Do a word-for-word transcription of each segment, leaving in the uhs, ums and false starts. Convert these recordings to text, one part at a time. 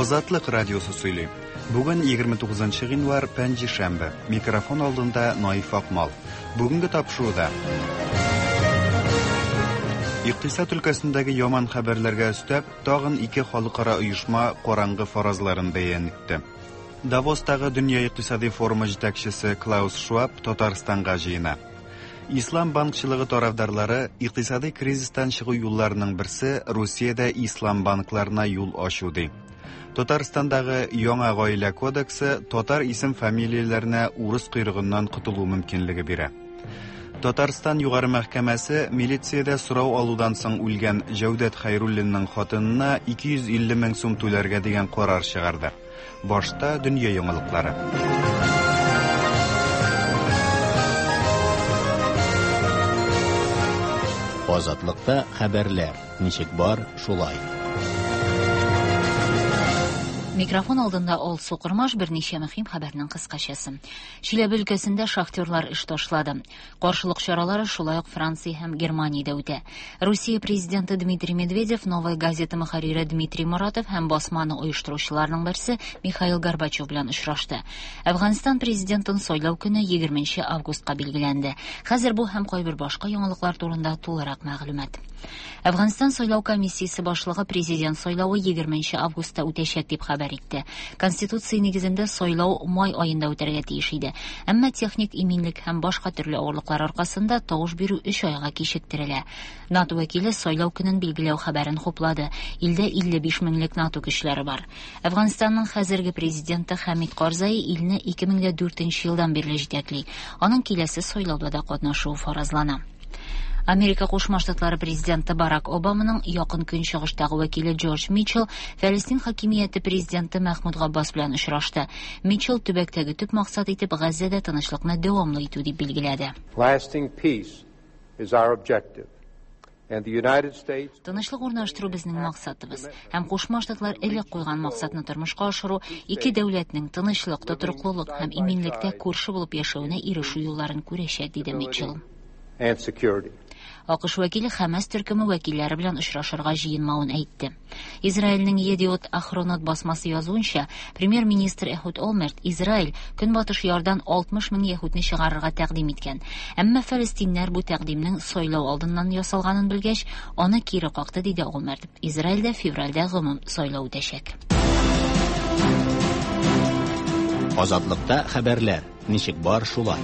Азатлык радиосы сөйли. Бүген егерме тугызынчы гыйнвар пәнҗи шәмбе. Микрофон алдында Наиф Акмал. Бүгенге тапшыруда Иктисад өлкәсендәге яман хәбәрләргә өстәп, тагын ике халыкара оешма караңгы фаразларын бәян итте. Давостагы дөнья икътисади форумы җитәкчесе Клаус Шваб Татарстанга җыена. Ислам банкчылыгы тарафдарлары икътисади кризистан чыгу юлларының берсе Русиядә ислам банкларына юл ачу ди. Татарстандагы яңа гаилә кодексы татар исем-фамилияләренә урыс койрыгыннан котылу мөмкинлеге бирә. Татарстан югары мәхкәмәсе милициядә сорау алудан соң үлгән Җәүдәт Хәйруллинның хатынына ике йөз илле мең сум түләргә дигән карар чыгарды. Башта дөнья яңалыклары. Азатлыкта хәбәрләр. Ничек бар, шулай. Микрофон алдында Ол Сукырмаш берничә мөһим хәбәрнең кыскачасы. Чиләбе өлкәсендә шахтерлар эш ташлады. Каршылык чаралары шулай ук Франция һәм Германиядә үтә. Русия президенты Дмитрий Медведев, Новая газета мөхәррире Дмитрий Моратов һәм басманы оештыручыларның берсе Михаил Горбачев белән очрашты. Әфганстан президентын сайлау көне егерменче августка билгеләнде. Хәзер бу һәм кайбер башка яңалыклар турында тулырак мәгълүмат. Әфганстан сайлау комиссиясе башлыгы президент сайлавы егерменче августта үтәчәк дип хәбәр итте. Конституция нигезендә сайлау май аенда үтәргә тиеш иде. Әмма техник иминлек һәм башка төрле авырлыклар аркасында тавыш бирү өч айга кичектерелә. НАТО вәкиле сайлау көнен билгеләү хәбәрен хуплады. Илдә илле биш меңлек НАТО көчләре бар. Әфганстанның хәзерге президенты Хамид Карзай илне ике мең дүртенче елдан бирле җитәкли. Аның киләсе сайлауда да катнашуы фаразлана. Америка Кушма Штатлары президенты Барак Обаманың якын көнчыгыштагы вәкиле Джордж Митчелл Фәлестин хакимияте президенты Мәхмүд Габбас белән очрашты. Митчелл төбәктәге төп максат итеп Газзада тынычлыкны дәвамлы итү дип билгеләде. Тынычлык урнаштыру безнең максатыбыз. Һәм Кушма Штатлар элек куйган максатны тормышка ашыру, ике дәүләтнең тынычлык, тотрыклылык һәм иминлектә күрше булып яшәүенә ирешү юлларын күрәчәк, диде Митчелл. АКШ вәкиле Хәмәс төркеме вәкилләре белән очрашырга җыенмавын әйтте. Израильнең Йедиот Ахронот басмасы язуынча, премьер-министр Эхуд Олмерт Израиль көнбатыш ярдан алтмыш мең яһүдне чыгарырга тәкъдим иткән. Әмма фәлестиннәр бу тәкъдимнең сайлау алдыннан ясалганын белгәч, аны кире какты, диде Олмерт. Израильдә февральдә гомум сайлау үтәчәк. Азатлыкта хәбәрләр. Ничек бар, шулай.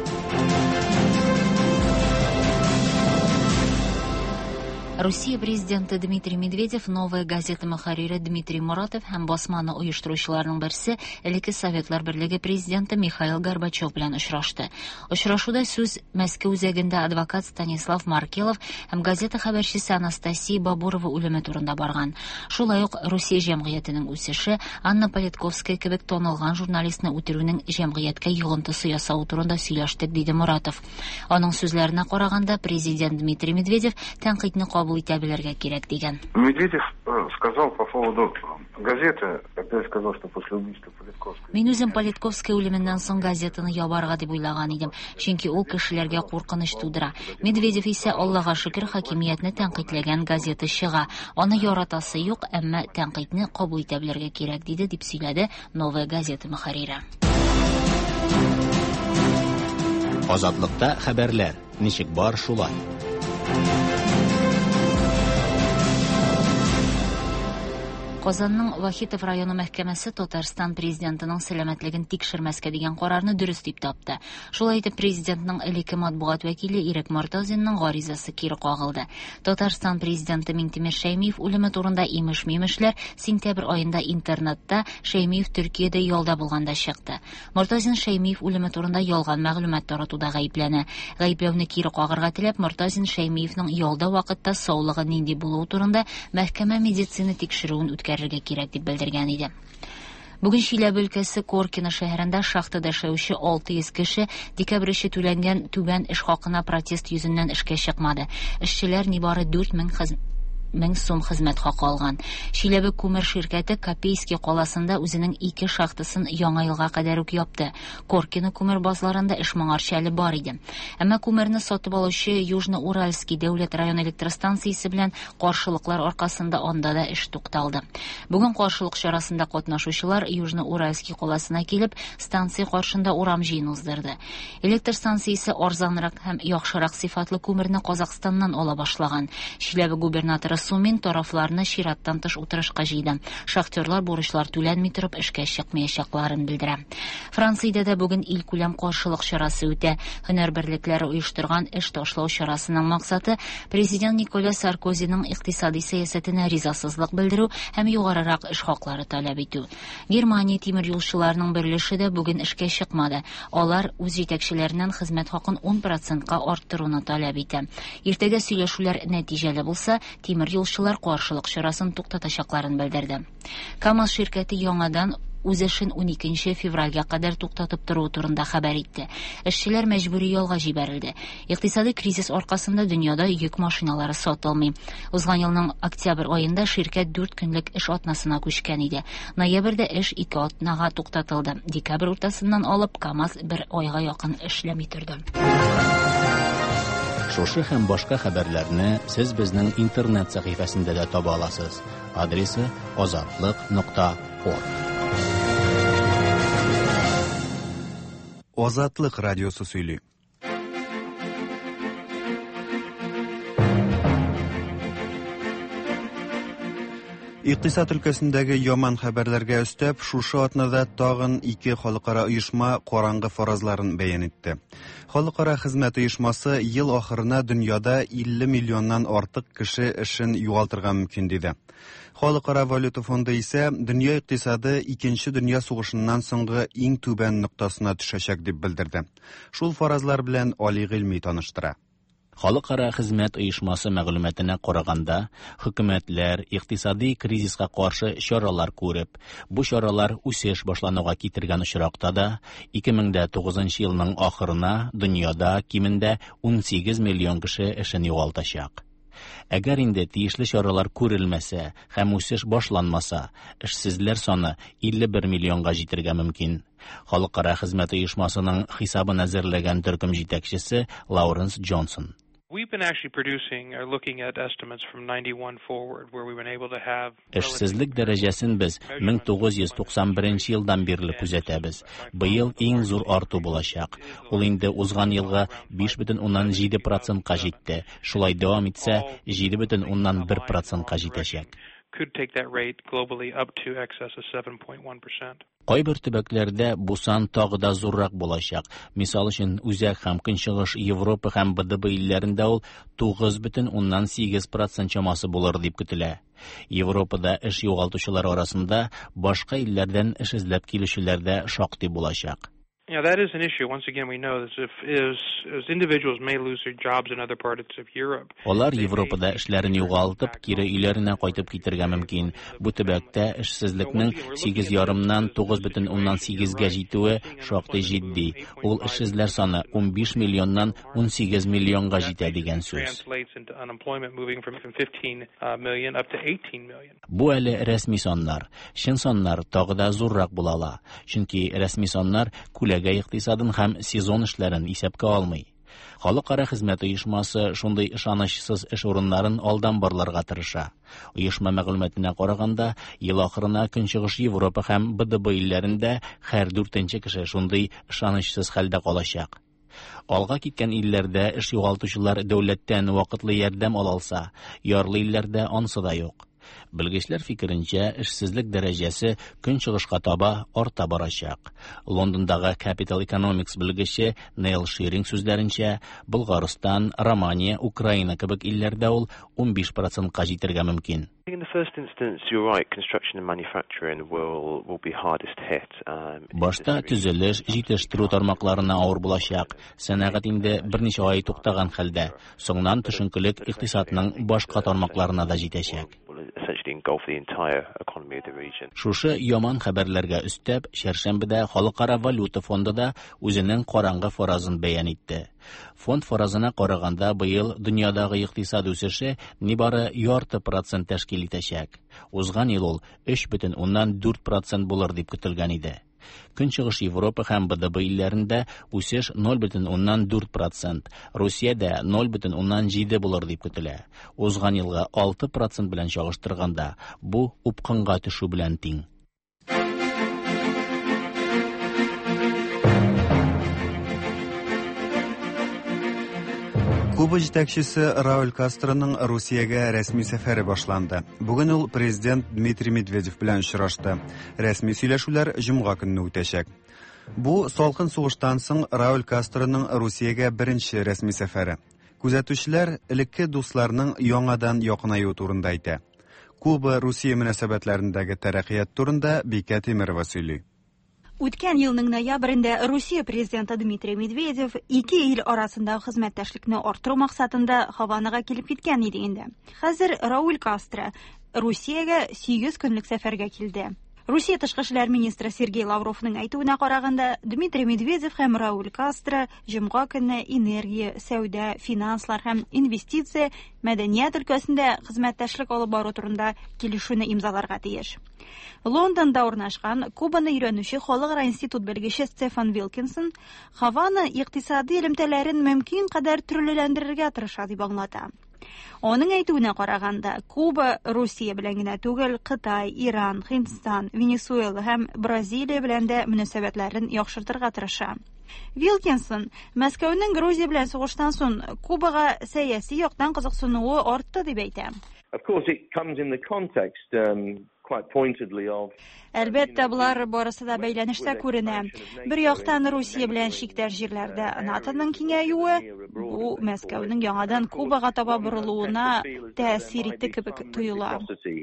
Русия президенты Дмитрий Медведев, Новая газета мөхәррире Дмитрий Моратов һәм басманы оештыручыларның берсе элекке Советлар Берлеге президенты Михаил Горбачев белән очрашты. Очрашуда сүз Мәскәү үзәгендә адвокат Станислав Маркелов һәм газета хәбәрчесе Анастасия Бабурова үлеме турында барган. Шулай ук Русия җәмгыятенең үсеше, Анна Политковская кебек танылган журналистны үтерүнең җәмгыятькә йогынтысы ясау турында сөйләштек, диде Моратов. Аның сүзләренә караганда, президент Дмитрий Медведев тәнкыйтьне итәбеләргә кирәк дигән. Медведев сказал по поводу газеты, когда сказал, что после убийства Политковской. Мин үзем Политковская үлеменнән соң газетаны ябарга дип уйлаган идем, чөнки ул кешеләргә куркыныч тудыра. Медведев исә Аллага шөкер хакимиятне тәнкыйтьләгән газета чыга. Аны яратасы юк, әмма тәнкыйтьне кабул итәбеләргә кирәк, диде дип сөйләде Новая газета мөхәррире. Азатлыкта хәбәрләр. Ничек бар, шулай. Казанның Вахитов районы мәхкәмәсе Татарстан президентының сәламәтлеген тикшермәскә дигән карарны дөрес дип тапты. Шулай итеп, президентның элекке матбугат вәкиле Ирек Мортазинның гаризасы кире кагылды. Татарстан президенты Минтимер Шәймиев үлеме турында имеш-мимешләр сентябрь аенда интернетта Шәймиев Төркиядә ялда булганда чыкты. Мортазин Шәймиев үлеме турында ялган мәгълүмат таратуда гаепләнә. Гаепләүне кире кагырга теләп, Мортазин Шәймиевның ялда вакытта саулыгы нинди булуы турында мәхкәмә медицина тикшерүен үткәрергә кирәк дип белдергән иде. Бүген Чиләбе өлкәсе Коркино шәһәрендә шахтада эшләүче алты йөз кеше декабрьче түләнгән түбән эш хакына протест йөзеннән эшкә чыкмады. Эшчеләр нибары дүрт мең мең сум хезмәт хакы алган. Чиләбе күмер ширкәте Копейский каласында үзенең ике шахтасын яңа елга кадәр үк япты. Коркино күмер базларында эш моңарчалы бар иде. Әмма күмерне сатып алучы Южно-Уральский дәүләт район электростанциясе белән каршылыклар аркасында анда да эш тукталды. Бүген каршылык чарасында катнашучылар Южно-Уральский каласына килеп, станция каршында урам җыен уздырды. Электр станциясе арзанрак һәм яхшырак сыйфатлы күмерне Казакъстаннан ала башлаган. Чиләбе губернаторы Сумин тарафларны чираттан тыш утырышка җыйды. Шахтерлар бурычлар түләнми торып эшкә чыкмаячакларын белдерә. Франциядә дә бүген ил күләм каршылык чарасы үтә. Һөнәр берлекләре оештырган эш ташлау чарасының максаты президент Николя Саркозиның икътисади сәясәтенә ризасызлык белдерү һәм югарырак эш хаклары таләп итү. Германия тимер юлчыларының берлеше дә бүген эшкә чыкмады. Алар үз җитәкчеләреннән хезмәт хакын ун процентка арттыруны таләп итә. Иртәгә сөйләшүләр нәтиҗәле булса, тимер юлчылар каршылык чарасын туктатачакларын белдерде. КАМАЗ ширкәте яңадан үз эшен уникенче февральгә кадәр туктатып тору турында хәбәр итте. Эшчеләр мәҗбүри ялга җибәрелде. Икътисади кризис аркасында дөньяда йөк машиналары сатылмый. Узган елның октябрь аенда ширкәт дүрт көнлек эш атнасына күчкән иде. Ноябрьдә эш ике атнага туктатылды. Декабрь уртасыннан алып КАМАЗ бер айга якын эшләми торды. Шушы һәм башка хәбәрләрне сез безнең интернет сәхифәсендә дә таба аласыз. Адресы азатлык нокта орг. Азатлык радиосы сөйли. Икътисад өлкәсендәге яман хәбәрләргә өстәп, шушы атнада тагын ике халыкара оешма караңгы фаразларын бәян итте. Халыкара хезмәт оешмасы ел ахырына дөньяда илле миллионнан артык кеше эшен югалтырга мөмкин диде. Халыкара валюта фонды исә дөнья икътисады икенче дөнья сугышыннан соңгы иң түбән ноктасына төшәчәк дип белдерде. Шул фаразлар белән Али Гыйльми таныштыра. Халыкара хезмәт оешмасы мәгълүматына караганда, хөкүмәтләр икътисади кризиска каршы чаралар күреп, бу чаралар үсеш башлануга китергән очракта да ике мең тугызынчы елның ахырына дөньяда кимендә ун сигез миллион кеше эшен югалтачак. Әгәр инде тиешле чаралар күрелмәсә һәм үсеш башланмаса, эшсезләр саны илле бер миллионга җитәргә мөмкин. Халыкара хезмәт оешмасының хисабын әзерләгән төркем җитәкчесе Лауренс Джонсон. We've been actually producing or looking at estimates from ninety-one forward where we've been able to have Эшсезлек дәрәҗәсен без мең тугыз йөз туксан беренче елдан бирле күзәтәбез. Быел иң зур арту булачак. Ул инде узган елга биш бөтен уннан җиде процентка җитте. Шулай дәвам итсә, җиде бөтен уннан бер процентка җитәчәк. Could take that rate globally up to excess of seven point one percent. Кайбер төбәкләрдә бу сан тагы да зуррак булачак. Мисал өчен, Үзәк һәм Көнчыгыш Европа һәм БДБ илләрендә ул тугыз бөтен уннан сигез процент чамасы булыр дип көтелә. Европада эш югалтучылар арасында башка илләрдән эш эзләп килүчеләр дә шактый булачак. Yeah, that is an issue. Once again, we know that if is as individuals may lose their jobs in other parts of Europe. Алар Европада эшләрен югалтып, кире өйләренә кайтып китәргә мөмкин. Бу төбәктә эшсезлекнең сигез ярымнан тугыз бөтен уннан сигезгә җитүе шактый җитди. Ул эшсезләр саны ун биш миллионнан ун сигез миллионга җитә дигән сүз. Бу әле рәсми саннар. Чын саннар тагы да зуррак булала. Чөнки рәсми саннар күләгә икътисадын һәм сезон эшләрен исәпкә алмый. Халыкара хезмәт оешмасы шундый ышанычсыз эш урыннарын алдан барларга тырыша. Оешма мәгълүматына караганда, ел ахырына Көнчыгыш Европа һәм БДБ илләрендә һәр дүртенче кеше шундый ышанычсыз хәлдә калачак. Алга киткән илләрдә эш югалтучылар дәүләттән вакытлы ярдәм алалса, ярлы илләрдә ансы да юк. Белгечләр фикеренчә, эшсезлек дәрәҗәсе көнчыгышка таба арта барачак. Лондондагы Capital Economics белгече Нейл Ширинг сүзләренчә, Булгарстан, Романия, Украина кебек илләрдә ул ун биш процентка җитәргә мөмкин. In the first instance, you're right, construction and manufacturing will will be hardest hit. Um, Башта төзелеш, җитештерү тармакларына авыр булачак. Сәнәгать инде берничә ай туктаган хәлдә. Соңнан төшенкелек икътисадның башка тармакларына да җитәчәк. essentially engulf the entire economy of the region. Шушы яман хәбәрләргә өстәп, Шәршәмбедә Халыкара валюта фондында үзенең караңгы фаразын бәян итте. Фонд фаразына караганда, быел дөньядагы икътисад үсеше нибары ярты процент тәшкил итәчәк. Узган ел ул өч бөтен уннан дүрт процент булыр дип көтелгән иде. Көнчыгыш Европа һәм БДБ илләрендә үсеш ноль бөтен уннан дүрт процент, Русиядә ноль бөтен уннан җиде булыр дип көтелә. Узган елга алты процент белән чагыштырганда, бу упкынга төшү белән тиң. Куба җитәкчесе Рауль Кастроның Русиягә рәсми сәфәре башланды. Бүген ул президент Дмитрий Медведев белән очрашты. Рәсми сөйләшүләр җомга көнне үтәчәк. Бу салкын сугыштан соң Рауль Кастроның Русиягә беренче рәсми сәфәре. Күзәтүчеләр элекке дусларның яңадан якынаю турында әйтә. Куба-Русия мөнәсәбәтләрендәге тәрәккыят турында Бикә Тимерова сөйли. Үткән елның ноябрендә Русия президенты Дмитрий Медведев ике ил арасындагы хезмәттәшлекне арттыру максатында Хаванага килеп киткән иде инде. Хәзер Рауль Кастро Русиягә сигез көнлек сәфәргә килде. Русия тышкы эшләр министры Сергей Лавровның әйтүенә караганда, Дмитрий Медведев һәм Рауль Кастро җомга көнне энергия, сәүдә, финанслар һәм инвестиция, мәдәният өлкәсендә хезмәттәшлек алып бару турында килешүне имзаларга тиеш. Лондонда урнашкан Кубаны өйрәнүче Халыкара институт белгече Стефан Вилкинсон Хавана икътисади элемтәләрен мөмкин кадәр төрлеләндерергә тырыша дип аңлата. Оның әйтүенә караганда, Куба Русия белән генә түгел, Кытай, Иран, Һиндстан, Венесуэла һәм Бразилия белән дә мөнәсәбәтләрен яхшыртырга тырыша. Вилкинсон Мәскәүнең Грузия белән сугыштан соң Кубага сәяси яктан кызыксынуы артты дип әйтә. Of course, it comes in the context um, quite pointedly of Әлбәттә, булар барысы да бәйләнештә күренә. Бер яктан Русия белән шиктәш җирләрдә НАТОның киңәюе, бу Мәскәүнең яңадан Кубага таба борылуына тәэсир итте кебек тоела.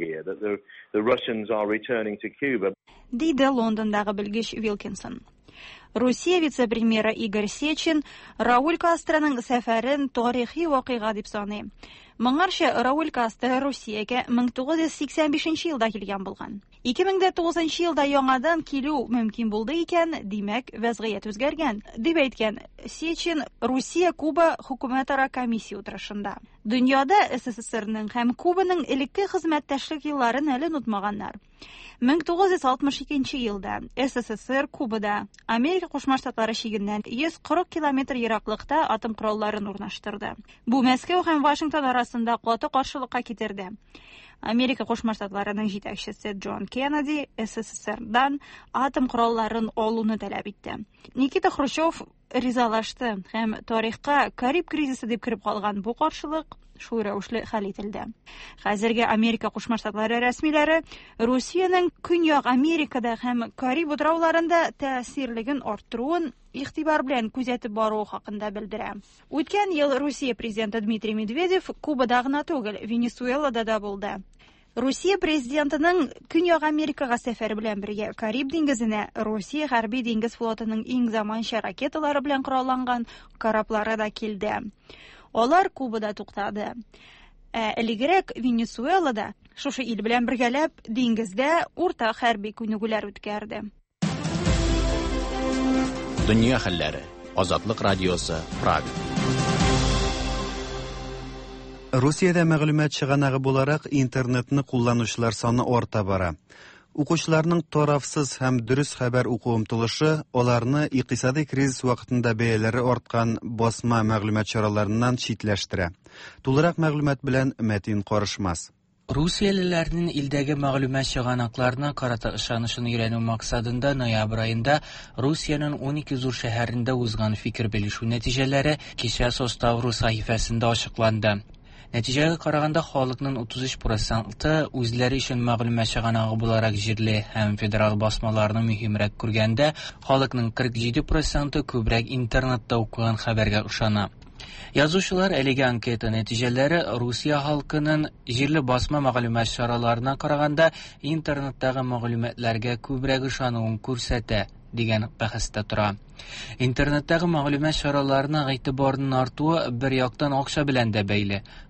Диде Лондондагы белгеч Вилкинсон. Русия вице-премьеры Игорь Сечин Рауль Кастроның сәфәрен тарихи вакыйга дип саный. Моңарча Рауль Кастро Русиягә мең тугыз йөз сиксән бишенче елда килгән булган. ике мең тугызынчы елда яңадан килү мөмкин булды икән, димәк, вазгыять үзгәргән, дип әйткән Сечин Русия-Куба хөкүмәтара комиссия утырышында. Дөньяда СССРның һәм Кубаның элекке хезмәттәшлек елларын әле онытмаганнар. мең тугыз йөз алтмыш икенче елда СССР Кубада Америка Кушма Штатлары чигеннән йөз кырык километр ераклыкта атом коралларын урнаштырды. Бу Мәскәү һәм Вашингтон арасында каты каршылыкка китерде. Америка Кушма Штатларының җитәкчесе Джон Кеннеди СССРдан атом коралларын алуны таләп итте. Никита Хрущев ризалашты һәм тарихка Кариб кризисы дип кирип калган бу каршылык шул рәвешле хәл ителде. Хәзерге Америка Кушма Штатлары рәсмиләре Русиянең Көньяк Америкада һәм Кариб утрауларында тәэсирлеген арттыруын игътибар белән күзәтеп бару хакында белдерә. Үткән ел Русия президенты Дмитрий Медведев Кубада гына түгел, Венесуэлада да булды. Русия президентының Көньяк Америкага сәфәре белән бергә Кариб диңгезенә Русия хәрби диңгез флотының иң заманча ракеталары белән коралланган кораблары да килде. Алар Кубада туктады. Ә элегрәк Венесуэлада шушы ил белән бергәләп диңгездә урта хәрби күнегүләр үткәрде. Дөнья хәлләре. Азатлык радиосы, Прага. Русиядә мәгълүмат чыганагы буларак интернетны кулланучылар саны арта бара. Укучыларның тарафсыз һәм дөрес хәбәр уку омтылышы аларны икътисади кризис вакытында бәяләре арткан басма мәгълүмат чараларыннан читләштерә. Тулырак мәгълүмат белән Мәтин Карышмас. Русиялеләрнең илдәге мәгълүмат чыганакларына карата ышанышын өйрәнү максатында ноябрь айында Русиянең унике зур шәһәрендә узган фикер белешү нәтиҗәләре кичә Составру сәхифәсендә ачыкланды. Нәтиҗәгә караганда, халыкның утыз өч проценты үзләре өчен мәгълүмат чыганагы буларак җирле һәм федераль басмаларны мөһимрәк күргәндә, халыкның кырык җиде проценты күбрәк интернетта укыган хәбәргә ышана. Язучылар әлеге анкета нәтиҗәләре Русия халкының җирле басма мәгълүмат чараларына караганда интернеттагы мәгълүматларга күбрәк ышануын күрсәтә дигән бәхәстә тора. Интернеттагы мәгълүмат чараларына игътибарның артуы бер яктан акча белән дә бәйле.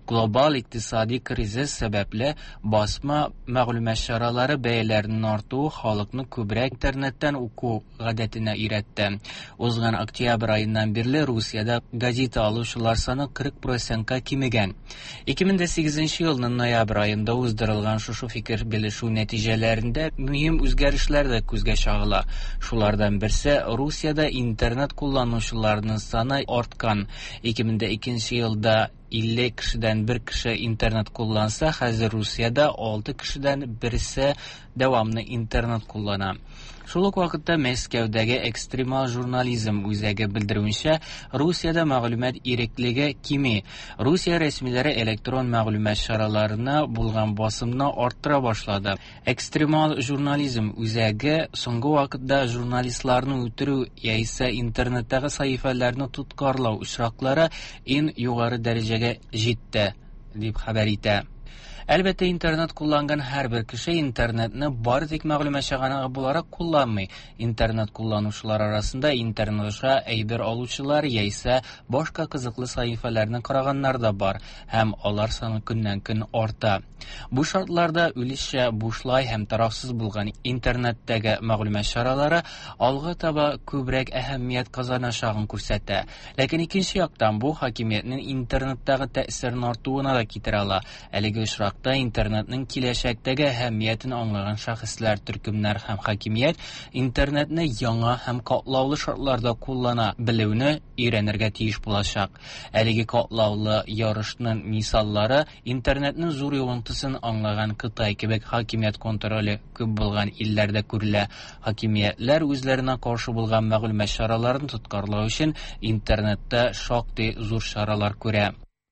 Global iqtisadi кризис сәбәпле басма мәгълүмат чаралары бәяләренең артуы халыкны күбрәк интернеттан уку гадәтенә өйрәтте. Узган октябрь аеннан бирле Русиядә газета алучылар саны кырык процентка кимегән. ике мең сигезенче елның ноябрь аенда уздырылган шушы фикер белешү нәтиҗәләрендә мөһим үзгәрешләр дә күзгә чагыла. Шулардан берсе Русиядә интернет кулланучыларның саны арткан. ике мең икенче елда илле кешедән бер кеше интернет кулланса, хәзер Русиядә алты кешедән берсе дәвамлы интернет куллана. Шул ук вакытта Мәскәүдәге экстремал журнализм үзәге белдерүенчә, Русиядә мәгълүмат иреклеге кими. Русия рәсмиләре электрон мәгълүмат чараларына булган басымны арттыра башлады. Экстремал журнализм үзәге соңгы вакытта журналистларны үтерү яисә интернеттагы сәхифәләрне тоткарлау очраклары иң югары дәрәҗәгә җитте, дип хәбәр итә. Әлбәттә, интернет кулланган һәрбер кеше интернетны бары тик мәгълүмат чыганагы буларак кулланмый. Интернет кулланучылар арасында интернетка әйбер алучылар яисә башка кызыклы сәхифәләрне караганнар да бар, һәм алар саны көннән-көн арта. Бу шартларда үлешчә бушлай һәм тарафсыз булган интернеттәге мәгълүмат чаралары алга таба күбрәк әһәмият казаначагын күрсәтә. Ләкин икенче яктан бу хакимиятнең интернеттагы тәэсирен артуына да китерә ала. Әлеге очрак интернетның киләчәктәге әһәмиятен аңлаган шәхесләр, төркемнәр һәм хакимият интернетны яңа һәм катлаулы шартларда куллана белүне өйрәнергә тиеш булачак. Әлеге катлаулы ярышның мисаллары интернетның зур йогынтысын аңлаган Кытай кебек хакимият контроле күп булган илләрдә күрелә. Хакимиятләр үзләренә каршы булган мәгълүмат чараларын тоткарлау өчен интернетта шактый зур чаралар күрә.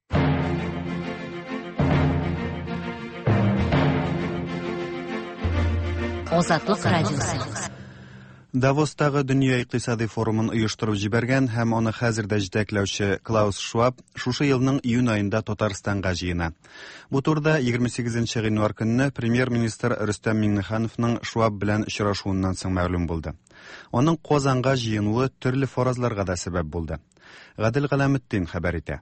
Азатлык радиосы. Давостагы дөнья икътисади форумын оештырып җибәргән һәм аны хәзердә җитәкләүче Клаус Шваб шушы елның июнь аенда Татарстанга җыена. Бу турыда егерме сигезенче гыйнвар көнне премьер-министр Рөстәм Миңнехановның Шваб белән очрашуыннан соң мәгълүм булды. Аның Казанга җыенуы төрле фаразларга да сәбәп булды. Гадел Галаметдин хәбәр итә.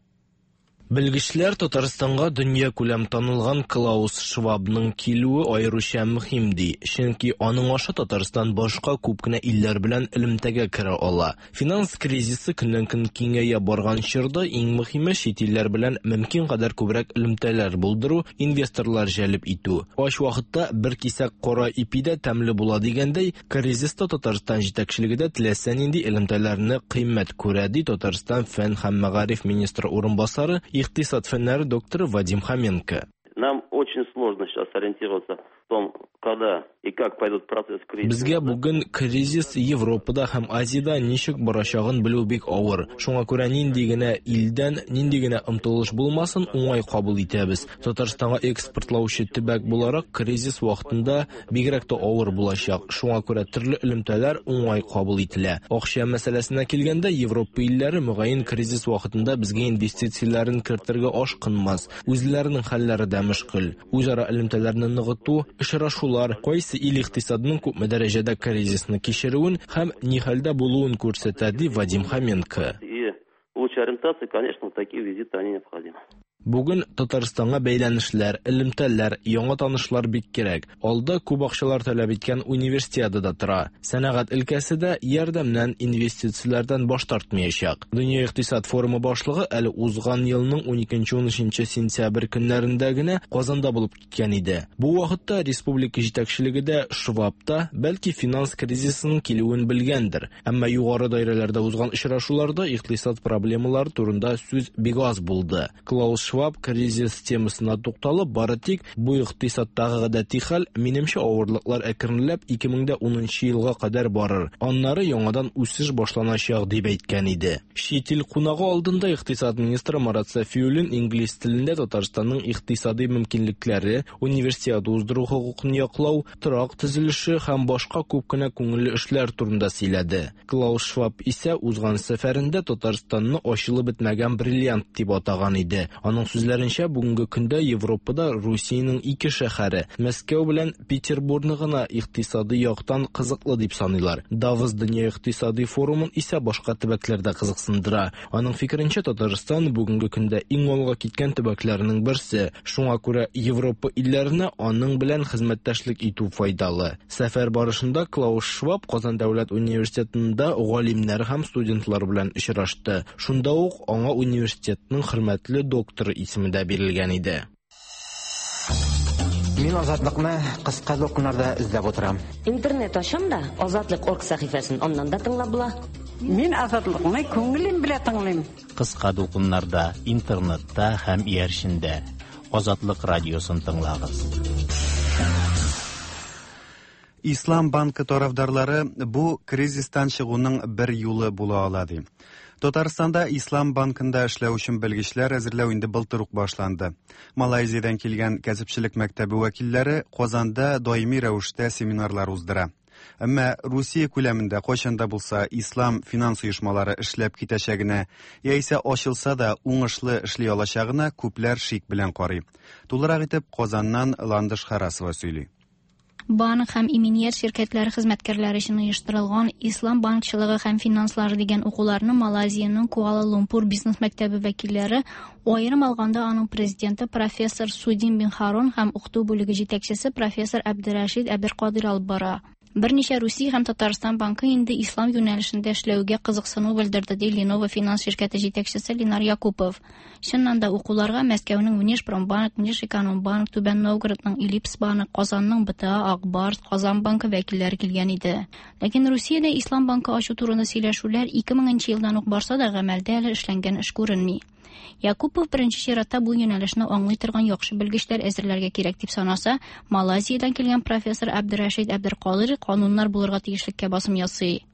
Белгечләр Татарстанга дөнья күләм танылган Клаус Швабның килүе аеруча мөһим ди, чөнки аның аша Татарстан башка күп кенә илләр белән элемтәгә керә ала. Финанс кризисы көннән-көн киңәя барган чорда иң мөһиме чит илләр белән мөмкин кадәр күбрәк элемтәләр булдыру, инвесторлар җәлеп итү. Аш вакытта бер кисәк кара ипидә тәмле була дигәндәй, кризиста Татарстан җитәкчелегендә теләсә нинди элемтәләрне кыйммәт күрә ди Татарстан фән һәм мәгариф министры урынбасары Иктисад фәннәре докторы Вадим Хоменко. Нам очень сложно сейчас ориентироваться в том, когда и как пойдут процесс кризиса. Безгә бүген кризис Европада һәм Азиядә ничек барачагын белү бик авыр. Шуңа күрә нинди генә илдән, нинди генә омтылыш булмасын, уңай кабул итәбез. Татарстанга экспортлаучы төбәк буларак кризис вакытында бигрәк тә авыр булачак. Шуңа күрә төрле элемтәләр уңай кабул ителә. Акча мәсьәләсенә килгәндә, Европа илләре мөгаен кризис вакытында безгә инвестицияләрен кертергә ашкынмас. Үзләренең хәлләре дә мөшкил. Үзара элемтәләрне ныгыту, очрашулар, кайсы ил икътисадының күпме дәрәҗәдә кризисны кичерүен һәм ни хәлдә булуын күрсәтә ди Вадим Хоменко. И лучшая ориентация, конечно, такие визиты, они необходимы. Бүген Татарстанга бәйләнешләр, элемтәләр, яңа танышлар бик кирәк. Алда күп акчалар таләп иткән университетада тора. Сәнәгать өлкәсе дә ярдәмнән, инвестицияләрдән баш тартмаячак. Дөнья икътисад форумы башлыгы әле узган елның уникенче-унөченче сентябрь көннәрендә генә Казанда булып киткән иде. Бу вакытта республика җитәкчелеге дә Швабта, бәлки финанс кризисының килүен белгәндер. Әмма югары даирәләрдә узган очрашуларда икътисад проблемалары турында сүз бик аз булды. Клаус Шваб кризис темасына тукталып, бары тик бу икътисадтагы гадәти хәл минемчә авырлыклар әкренләп ике мең унынчы елга кадәр барыр. Аннары яңадан үсеш башланачак дип әйткән иде. Чит ил кунагы алдында икътисад министры Марат Сафиуллин инглиз телендә Татарстанның икътисади мөмкинлекләре, университет уздыру хокукын яклау, торак төзелеше һәм башка күп кенә күңелле эшләр турында сөйләде. Клаус Шваб исә узган сәфәрендә Татарстанны ачылып бетмәгән бриллиант дип атаган иде. Аның Аның сүзләренчә, бүгенге көндә Европада Русиянең ике шәһәре, Мәскәү белән Петербургны гына икътисади яктан кызыклы дип саныйлар. Давос дөнья икътисади форумын исә башка төбәкләрдә кызыксындыра. Аның фикеренчә, Татарстан бүгенге көндә иң алга киткән төбәкләрнең берсе. Шуңа күрә Европа илләренә аның белән хезмәттәшлек итү файдалы. Сәфәр барышында Клаус Шваб Казан дәүләт университетында галимнәр һәм студентлар белән очрашты. Шунда ук аңа университетның хөрмәтле докторы исеме дә бирелгән иде. Мин азатлыкны кыска докумнарда эзләп утырам. Интернет ачам да, Азатлык орг сәхифәсен аннан да тыңлап була. Мин азатлыкны күңелем белән тыңлыйм. Кыска докумнарда, интернетта һәм иярчендә Азатлык радиосын тыңлагыз. Ислам банкы тарафдарлары бу кризистан чыгуның бер юлы була ала ди. Татарстанда Ислам банкында эшләү өчен белгечләр әзерләү инде былтыр ук башланды. Малайзиядан килгән кәсепчелек мәктәбе вәкилләре Казанда даими рәвештә семинарлар уздыра. Әмма Русия күләмендә кайчанда булса ислам финанс оешмалары эшләп китәчәгенә, яисә ачылса да уңышлы эшли алачагына күпләр шик белән карый. Тулырак итеп Казаннан Ландыш Харасова сөйли. Банк һәм иминият ширкәтләре хезмәткәрләре өчен оештырылган Ислам банкчылыгы һәм финанслары дигән укуларны Малайзиянең Куала-Лумпур бизнес мәктәбе вәкилләре, аерым алганда аның президенты профессор Судин бин Харун һәм укыту бүлеге җитәкчесе профессор Абдурашид Абдуркадир алып бара. Берничә Русия һәм Татарстан банкы инде ислам юнәлешендә эшләүгә кызыксыну белдерде, ди Леново финанс ширкәте җитәкчесе Ленар Якупов. Чыннан да укуларга Мәскәүнең Внешпромбанк, Внешэкономбанк, Түбән Новгородның Илипсбанк, Казанның БТА, Акбарс, Казан банкы вәкилләре килгән иде. Ләкин Русиядә ислам банкы ачу турында сөйләшүләр ике меңенче елдан ук барса да гамәлдә әле эшләнгән эш күренми. Якупов беренче чиратта бу юнәлешне аңлый торган яхшы белгечләр әзерләргә кирәк дип санаса, Малайзиядан килгән профессор Абдурашид Абдуркадир кануннар булырга тиешлеккә басым ясый.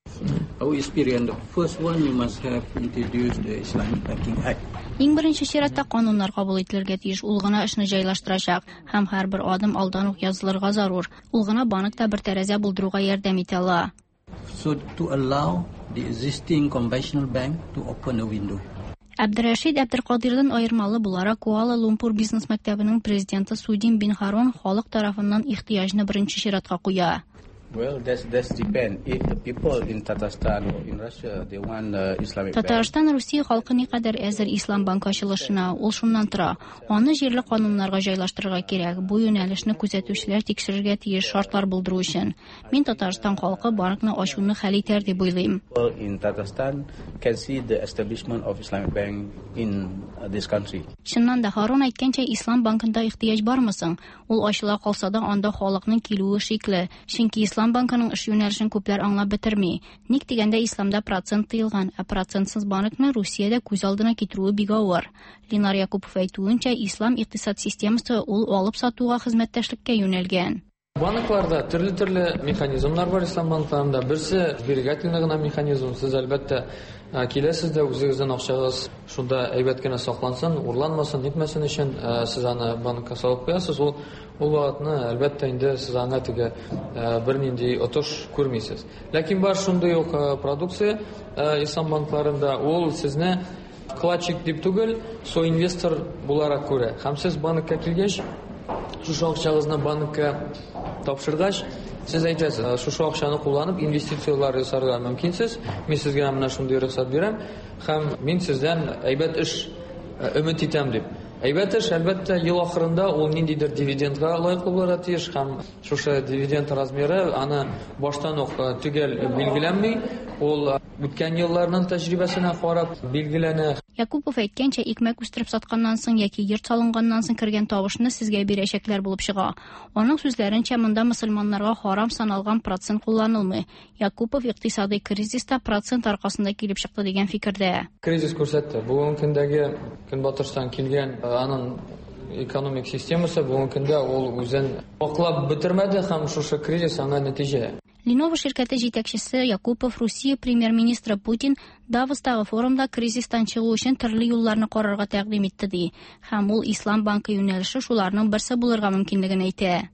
Иң беренче чиратта кануннар кабул ителергә тиеш, ул гына эшне җайлаштырачак һәм һәрбер адым алдан ук язылырга зарур. Ул гына банкта бер тәрәзә булдыруга ярдәм итә ала. So to allow the existing conventional bank to open a window. Абдурашид Абдуркадирдан аермалы буларак Куала-Лумпур бизнес мәктәбенең президенты Судин бин Харун халык тарафыннан ихтыяҗны беренче чиратка куя. Well, that's that's depend if the people in Tatarstan or in Russia they want uh, Islamic bank. Татарстан Русия халкы никадәр әзер ислам банкы ачылышына, ул шуннан тора. Аны җирле кануннарга җайлаштырырга кирәк. Бу юнәлешне күзәтүчеләр тикшерергә тиеш шартлар булдыру өчен. Мин Татарстан халкы банкны ачуны хәл итәр дип уйлыйм. In Tatarstan can see the establishment of Islamic bank in uh, this country. Чыннан да Харун әйткәнчә ислам банкында ихтыяҗ бармысың? Ул ачыла калса да анда халыкның килүе шикле. Чөнки Ислам банкының эш юнәлешен күпләр аңлап бетерми. Ник дигәндә исламда процент тыелган, ә процентсыз банкны Русиядә күз алдына китерүе бик авыр. Ленар Якупов әйтүенчә, ислам икътисад системасы ул алып сатуга хезмәттәшлеккә юнәлгән. Банкларда төрле-төрле механизмнар бар ислам банкларында. Берсе сберегательный гына механизм. Сез әлбәттә киләсез дә үзегезнең акчагыз шунда әйбәт кенә саклансын, урланмасын, нитмәсен өчен сез аны банкка салып куясыз. Ул ул вакытны әлбәттә инде сез аңа теге бернинди отыш күрмисез. Ләкин бар шундый ук продукция ислам банкларында, ул сезне вкладчик дип түгел, соинвестор буларак күрә. Һәм сез банкка килгәч, шушы акчагызны банкка тапшыргач, сез әйтәсез, шушы акчаны кулланып инвестициялар ясарга мөмкинсез. Мин сезгә менә шундый рөхсәт бирәм һәм мин сездән әйбәт эш өмет итәм дип. Әйбәт эш әлбәттә ел ахырында ул ниндидер дивидендга лаеклы булырга тиеш һәм шушы дивиденд размеры аны баштан ук төгәл билгеләнми, ул үткән елларның тәҗрибәсенә карап билгеләнә. Якупов әйткәнчә, икмәк үстереп сатканнан соң яки йорт салынганнан соң кергән тавышны сезгә бирәчәкләр булып чыга. Аның сүзләренчә, монда мөселманнарга харам саналган процент кулланылмый. Якупов икътисади кризиста процент аркасында килеп чыкты дигән фикердә. Кризис күрсәтте. Бүгенге көндәге Көнбатыштан килгән аның экономик системасы бүгенге көндә ул үзен аклап бетермәде һәм шушы кризис аңа нәтиҗә. Леново ширкәте җитәкчесе Якупов Русия премьер-министры Путин Давостагы форумда кризистан чыгу өчен төрле юлларны карарга тәкъдим итте ди. Һәм ул ислам банкы юнәлеше шуларның берсе булырга мөмкинлеген әйтә.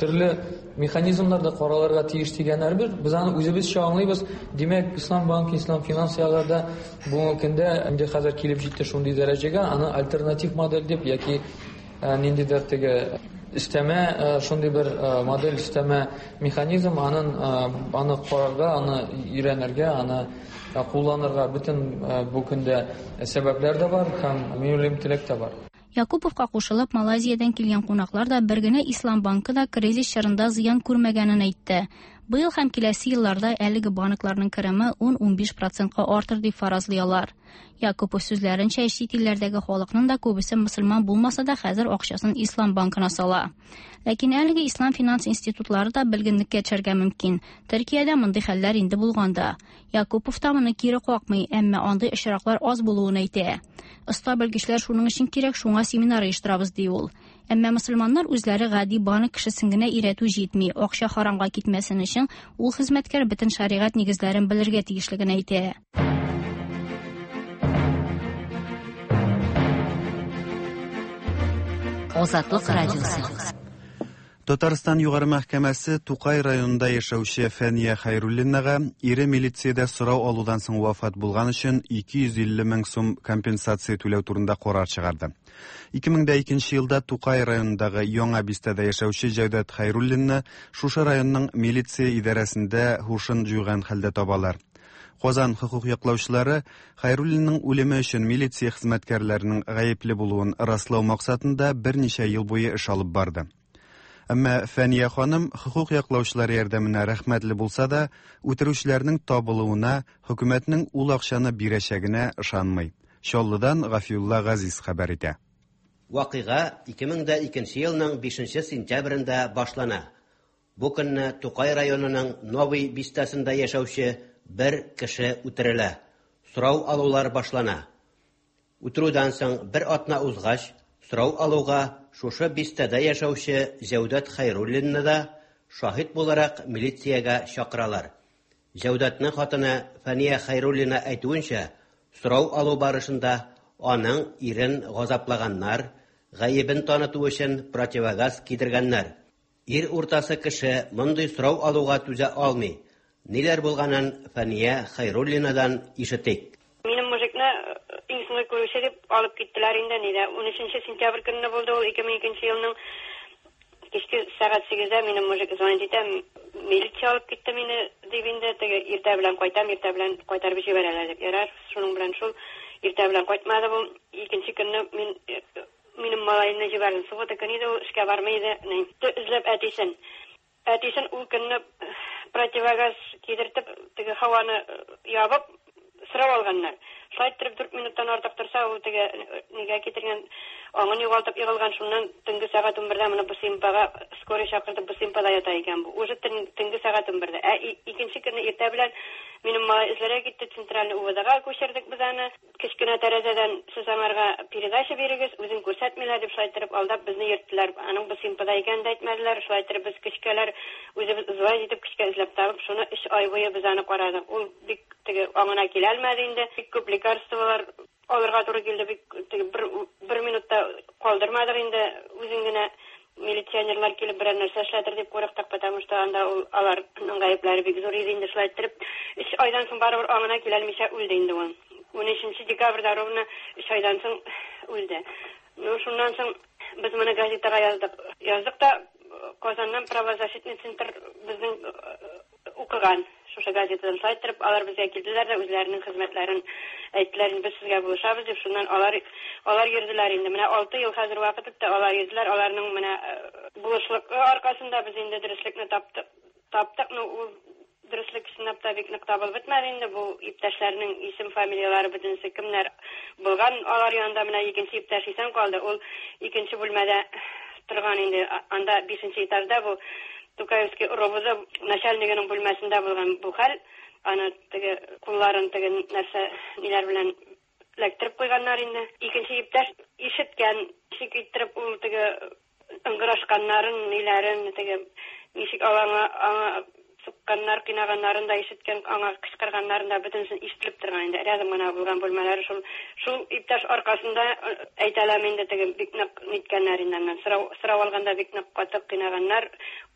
Төрле механизмларда караларга тиеш дигән әрбер без аны үзебезчә аңлыйбыз. Димәк, Ислам банкы, Ислам финансияларда бүгенге көндә инде хәзер килеп җитте шундый дәрәҗәгә, аны альтернатив модель дип яки ниндидер теге истәмә шундый бер модель, истәмә механизм, аның аны карарга, аны өйрәнергә, аны кулланырга бөтен бу көндә сәбәпләр дә бар һәм мөһим теләк тә бар. Якуповка кушылып, Малайзиядан килгән кунаклар да бер генә Ислам банкы да кризис чорында зыян күрмәгәнен әйтте. Быел һәм киләсе елларда әлеге банкларның кереме ун-унбиш процентка артыр дип фаразлыйлар. Якупов сүзләренчә, чит илләрдәге халыкның да күбесе мөселман булмаса да хәзер акчасын Ислам банкына сала. Ләкин әлеге ислам финанс институтлары да белгенлеккә төшәргә мөмкин. Төркиядә мондый хәлләр инде булганда. Якупов та моны кире какмый, әмма андый очраклар аз булуын әйтә. Оста белгечләр шуның өчен кирәк, шуңа семинар оештырабыз ди ул. Әмма мөселманнар үзләре гади банк кешесен генә өйрәтү җитми, акча харамга китмәсен өчен ул хезмәткәр бөтен шәригать нигезләрен белергә тиешлеген әйтә. Азатлык радиосы. Татарстан югары мәхкәмәсе Тукай районында яшәүче Фәния Хәйруллинага ире милициядә сорау алудан соң вафат булган өчен ике йөз илле мең сум компенсация түләү турында карар чыгарды. ике мең икенче елда Тукай районындагы Яңа Бистәдә яшәүче Җәүдәт Хәйруллинны шушы районның милиция идарәсендә һушын җуйган хәлдә табалар. Казан хокук яклаучылары Хәйруллинның үлеме өчен милиция хезмәткәрләренең гаепле булуын раслау максатында берничә ел буе эш алып барды. Әмма Фәния ханым хокук яклаучылар ярдәменә рәхмәтле булса да, үтерүчеләрнең табылуына хөкүмәтнең ул акчаны бирәчәгенә ышанмый. Чаллыдан Гафиулла Газиз хәбәр итә. Вакыйга ике мең икенче елның бишенче сентябрендә башлана. Бу көнне Тукай районының Новый Бистәсендә яшәүче бер кеше үтерелә. Сорау алулар башлана. Үтерүдән соң бер атна узгач, сорау алуга шушы Бистәдә яшәүче Җәүдәт Хәйруллинны да шаһид буларак милициягә чакыралар. Җәүдәтнең хатыны Фәния Хәйруллина әйтүенчә, сорау алу барышында аның ирен газаплаганнар, гаебен таныту өчен противогаз кидергәннәр. Ир уртасы кеше мондый сорау алуга түзә алмый. Ниләр булганын Фәния Хәйруллинадан ишетик. Минем мужикны инсны күрүче дип алып киттеләр инде, нидә унөченче сентябрь көнне булды ул ике мең икенче елның кичке сәгать сигездә минем мужик звонит итә, милиция алып китте мине дип инде, теге иртә белән кайтам, иртә белән кайтарып җибәрәләр дип. Ярар, шуның белән шул иртә белән кайтмады бу. Икенче көнне мин минем малайны җибәрдем. Суббота көне дә эшкә бармый иде, эзләп әтисен. Әтисен ул көнне противогаз кидертеп, теге һаваны ябып сорау алганнар. Шайтырып дүрт минуттан артык торса, ул теге нигә китергән, аңын югалтып егылган, шуннан төнге сәгать унбердә моны бу симпага скорый чакыртып бу симпада ята икән бу. Уже төнге сәгать унбердә. Ә икенче көнне иртә белән минем малай эзләргә китте, центральный УВДга күчердек без аны. Кечкенә тәрәзәдән сез аңарга передача бирегез, үзен күрсәтмиләр дип шайтырып алдап безне йөрттеләр. Аның бу симпада икән дә әйтмәделәр. Шайтырып біз кечкәләр үзебез звонить итеп кечкә эзләп табып, шуны өч ай буе без аны карадык. Ул бик теге аңына килә алмады инде. Бик күп лекарстволар алырга туры килде, бик теге бер минутта калдырмадык инде. Үзен генә милиционерлар килеп берәр нәрсә эшләтер дип курыктык, потому что анда ул аларның гаепләре бик зур иде инде. Шулайтырып өч айдан соң барыбер аңына килә алмыйча үлде инде ул. унөченче декабрьдә ровно өч айдан соң үлде. Ну шуннан соң без моны газетага яздык. Яздык та Казаннан правозащитный центр безнең укыган. Шушы газетадан шайтырып, алар безгә килделәр дә үзләренең хезмәтләрен әйттеләр, без сезгә булышабыз дип, шуннан алар алар йөрделәр инде. Менә алты ел хәзер вакыт үтте, алар йөрделәр, аларның менә булышлык аркасында без инде дөреслекне таптык. Таптык, ну ул дөреслек сынапта бик нык табылып бетмәде инде. Бу иптәшләрнең исем, фамилиялары бөтенсе кемнәр булган, алар янында менә икенче иптәш исән калды. Ул икенче бүлмәдә торган инде. Анда бишенче этажда бу Тукаевский робоза начальнигының бүлмәсендә булган бу хәл. Аны теге кулларын теге нәрсә ниләр белән ләктереп куйганнар инде. Икенче иптәш ишеткән, ишек иттереп ул теге ыңгырашканнарын, ниләрен, теге ничек алаңа аңа сукканнар, кыйнаганнарын да ишеткән, аңа кычкырганнарын да бөтенсен ишетелеп торган инде. Рядом гына булган бүлмәләр шул шул иптәш аркасында әйтәләм инде теге бик нык ниткәннәр инде. Сорау сорау алганда бик нык катык кыйнаганнар.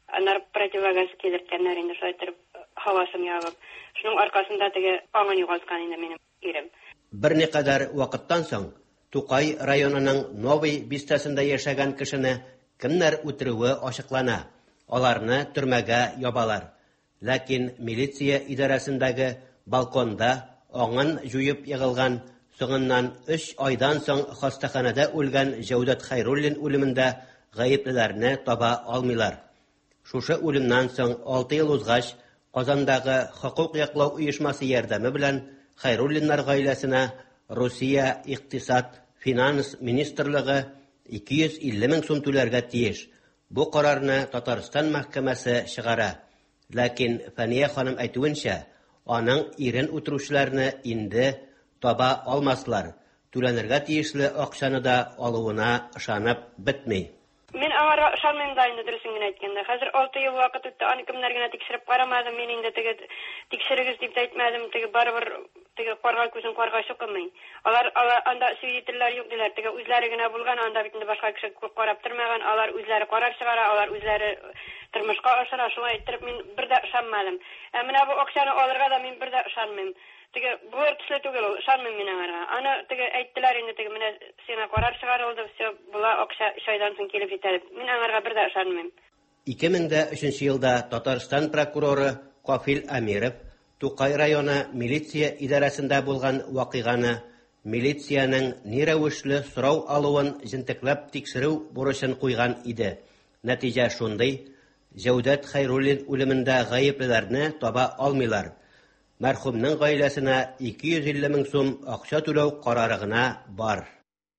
Анар противогаз килерткәннәр инде шайтыр һавасын ябып. Шуның аркасында теге аңын югалткан инде минем ирем. Берникадәр вакыттан соң Тукай районының Новый бистәсендә яшәгән кешене кемнәр үтерүе ачыклана. Аларны төрмәгә ябалар. Ләкин милиция идарәсендәге балконда аңын җуеп егылган, соңыннан өч айдан соң хастаханәдә үлгән Җәүдәт Хәйруллин үлемендә гаеплеләрне таба алмыйлар. Шушы үлемнән соң алты ел узгач, Казандагы хокук яклау оешмасы ярдәме белән Хәйруллиннар гаиләсенә Русия икътисад, финанс министрлыгы ике йөз илле мең сум түләргә тиеш. Бу карарны Татарстан мәхкәмәсе чыгара. Ләкин Фәния ханым әйтүенчә, аның ирен үтерүчеләрне инде таба алмаслар. Түләнергә тиешле акчаны да алуына ышанып бетми. Мен аңара ышанмыйм да инде дөресен генә әйткәндә. Хәзер алты ел вакыт үтте, аны кемнәр генә тикшереп карамады. Мен инде теге тикшерегез дип әйтмәдем, теге барыбер теге карга күзен карга чукымый. Алар анда свидетельләр юк диләр. Теге үзләре генә булган, анда бит инде башка кеше карап тормаган. Алар үзләре карар чыгара, алар үзләре тормышка ашыра. Шулай итеп мин бер дә ышанмадым. Ә менә бу акчаны алырга да мин бер дә ышанмыйм. Теге бу төсле түгел ул, ышанмыйм мин аңарга. Аны теге әйттеләр инде, теге менә сиңа карар чыгарылды, все, була акча өч айдан соң килеп җитә. Мин аңарга бер дә ышанмыйм. ике мең өченче елда Татарстан прокуроры Кафил Амиров Тукай районы милиция идарәсендә булган вакыйганы милициянең ни рәвешле сорау алуын җентекләп тикшерү бурычын куйган иде. Нәтиҗә шундый: Җәүдәт Хәйруллин үлемендә гаеплеләрне таба алмыйлар. Мәрхүмнең гаиләсенә ике йөз илле мең сум акча түләү карары гына бар.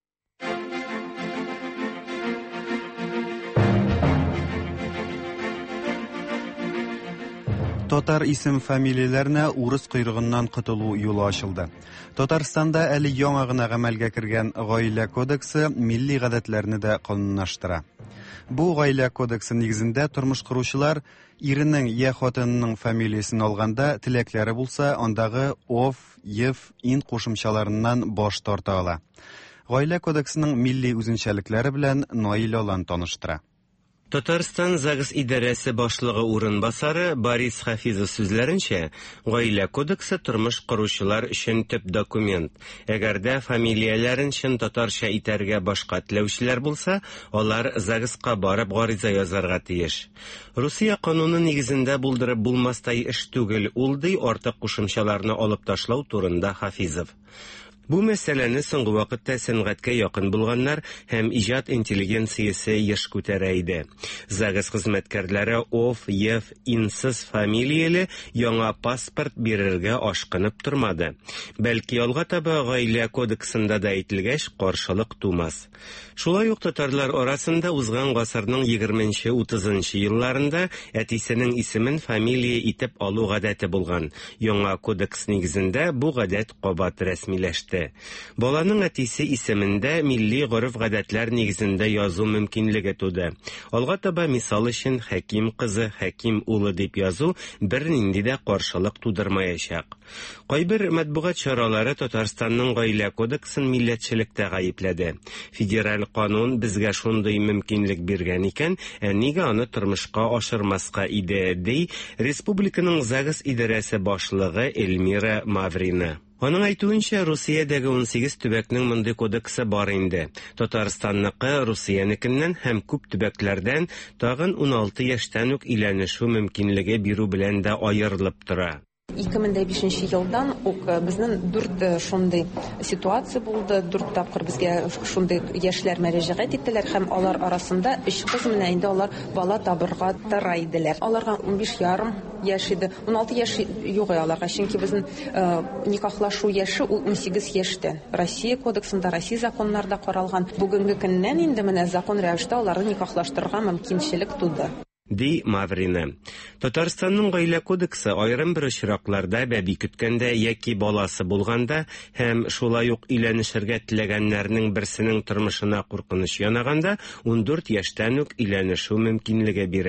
Татар исем-фамилияләренә урыс койрыгыннан котылу юлы ачылды. Татарстанда әле яңа гына гамәлгә кергән гаилә кодексы милли гадәтләрне дә канунлаштыра. Бу гаилә кодексы нигезендә тормыш коручылар иренең я хатынының фамилиясын алганда теләкләре булса, андагы ов, ев, ин кушымчаларыннан баш тарта ала. Гаилә кодексының милли үзенчәлекләре белән Наил Алан таныштыра. Татарстан ЗАГС идарәсе башлыгы урынбасары Борис Хафизов сүзләренчә, гаилә кодексы тормыш коручылар өчен төп документ. Әгәр дә фамилияләрен чын татарча итәргә башка теләүчеләр булса, алар ЗАГСка барып гариза язарга тиеш. Русия кануны нигезендә булдырып булмастай эш түгел, ул ди артык кушымчаларны алып ташлау турында Хафизов. Бу мәсьәләне соңгы вакытта сәнгатькә якын булганнар һәм иҗат интеллигенциясе еш күтәрә иде. ЗАГС хезмәткәрләре ов, ев, инсыз фамилияле яңа паспорт бирергә ашкынып тормады. Бәлки алга таба гаилә кодексында да әйтелгәч каршылык тумас. Шулай ук татарлар арасында узган гасырның егерменче-утызынчы елларында әтисенең исемен фамилия итеп алу гадәте булган. Яңа кодекс нигезендә бу гадәт кабат рәсмиләште. Баланың әтисе исемендә милли гореф-гадәтләр нигезендә язу мөмкинлеге туды. Алга таба мисал өчен Хәким кызы, Хәким улы дип язу бернинди дә каршылык тудырмаячак. Кайбер матбугат чаралары Татарстанның гаилә кодексын милләтчелектә гаепләде. Федераль канун безгә шундый мөмкинлек биргән икән, ә нигә аны тормышка ашырмаска иде, ди республиканың ЗАГС идарәсе башлыгы Эльмира Маврина. Аның әйтүенчә, Русиядәге унсигез төбәкнең мондый кодексы бар инде. Татарстанныкы Русияныкеннән һәм күп төбәкләрдән тагын уналты яшьтән үк иләнешү мөмкинлеге бирү белән дә аерылып тора. ике мең бишенче елдан ук безнең дүрт шундый ситуация булды, дүрт тапкыр безгә шундый яшьләр мөрәҗәгать иттеләр һәм алар арасында өч кыз менә инде алар бала табырга тора иделәр. Аларга унбиш ярым яшь иде, уналты яшь юк аларга, чөнки безнең никахлашу яше унсигез яшьтән. Россия кодексында, Россия законнарында каралган. Бүгенге көннән инде менә закон рәвештә аларны никахлаштырырга мөмкинчелек туды. Ди Маврина. Татарстанның гаилә кодексы аерым бер очракларда бәби көткәндә яки баласы булганда һәм шулай ук иләнешергә теләгәннәрнең берсенең тормышына куркыныч янаганда ундүрт яшьтән үк иләнешү мөмкинлеге бирә.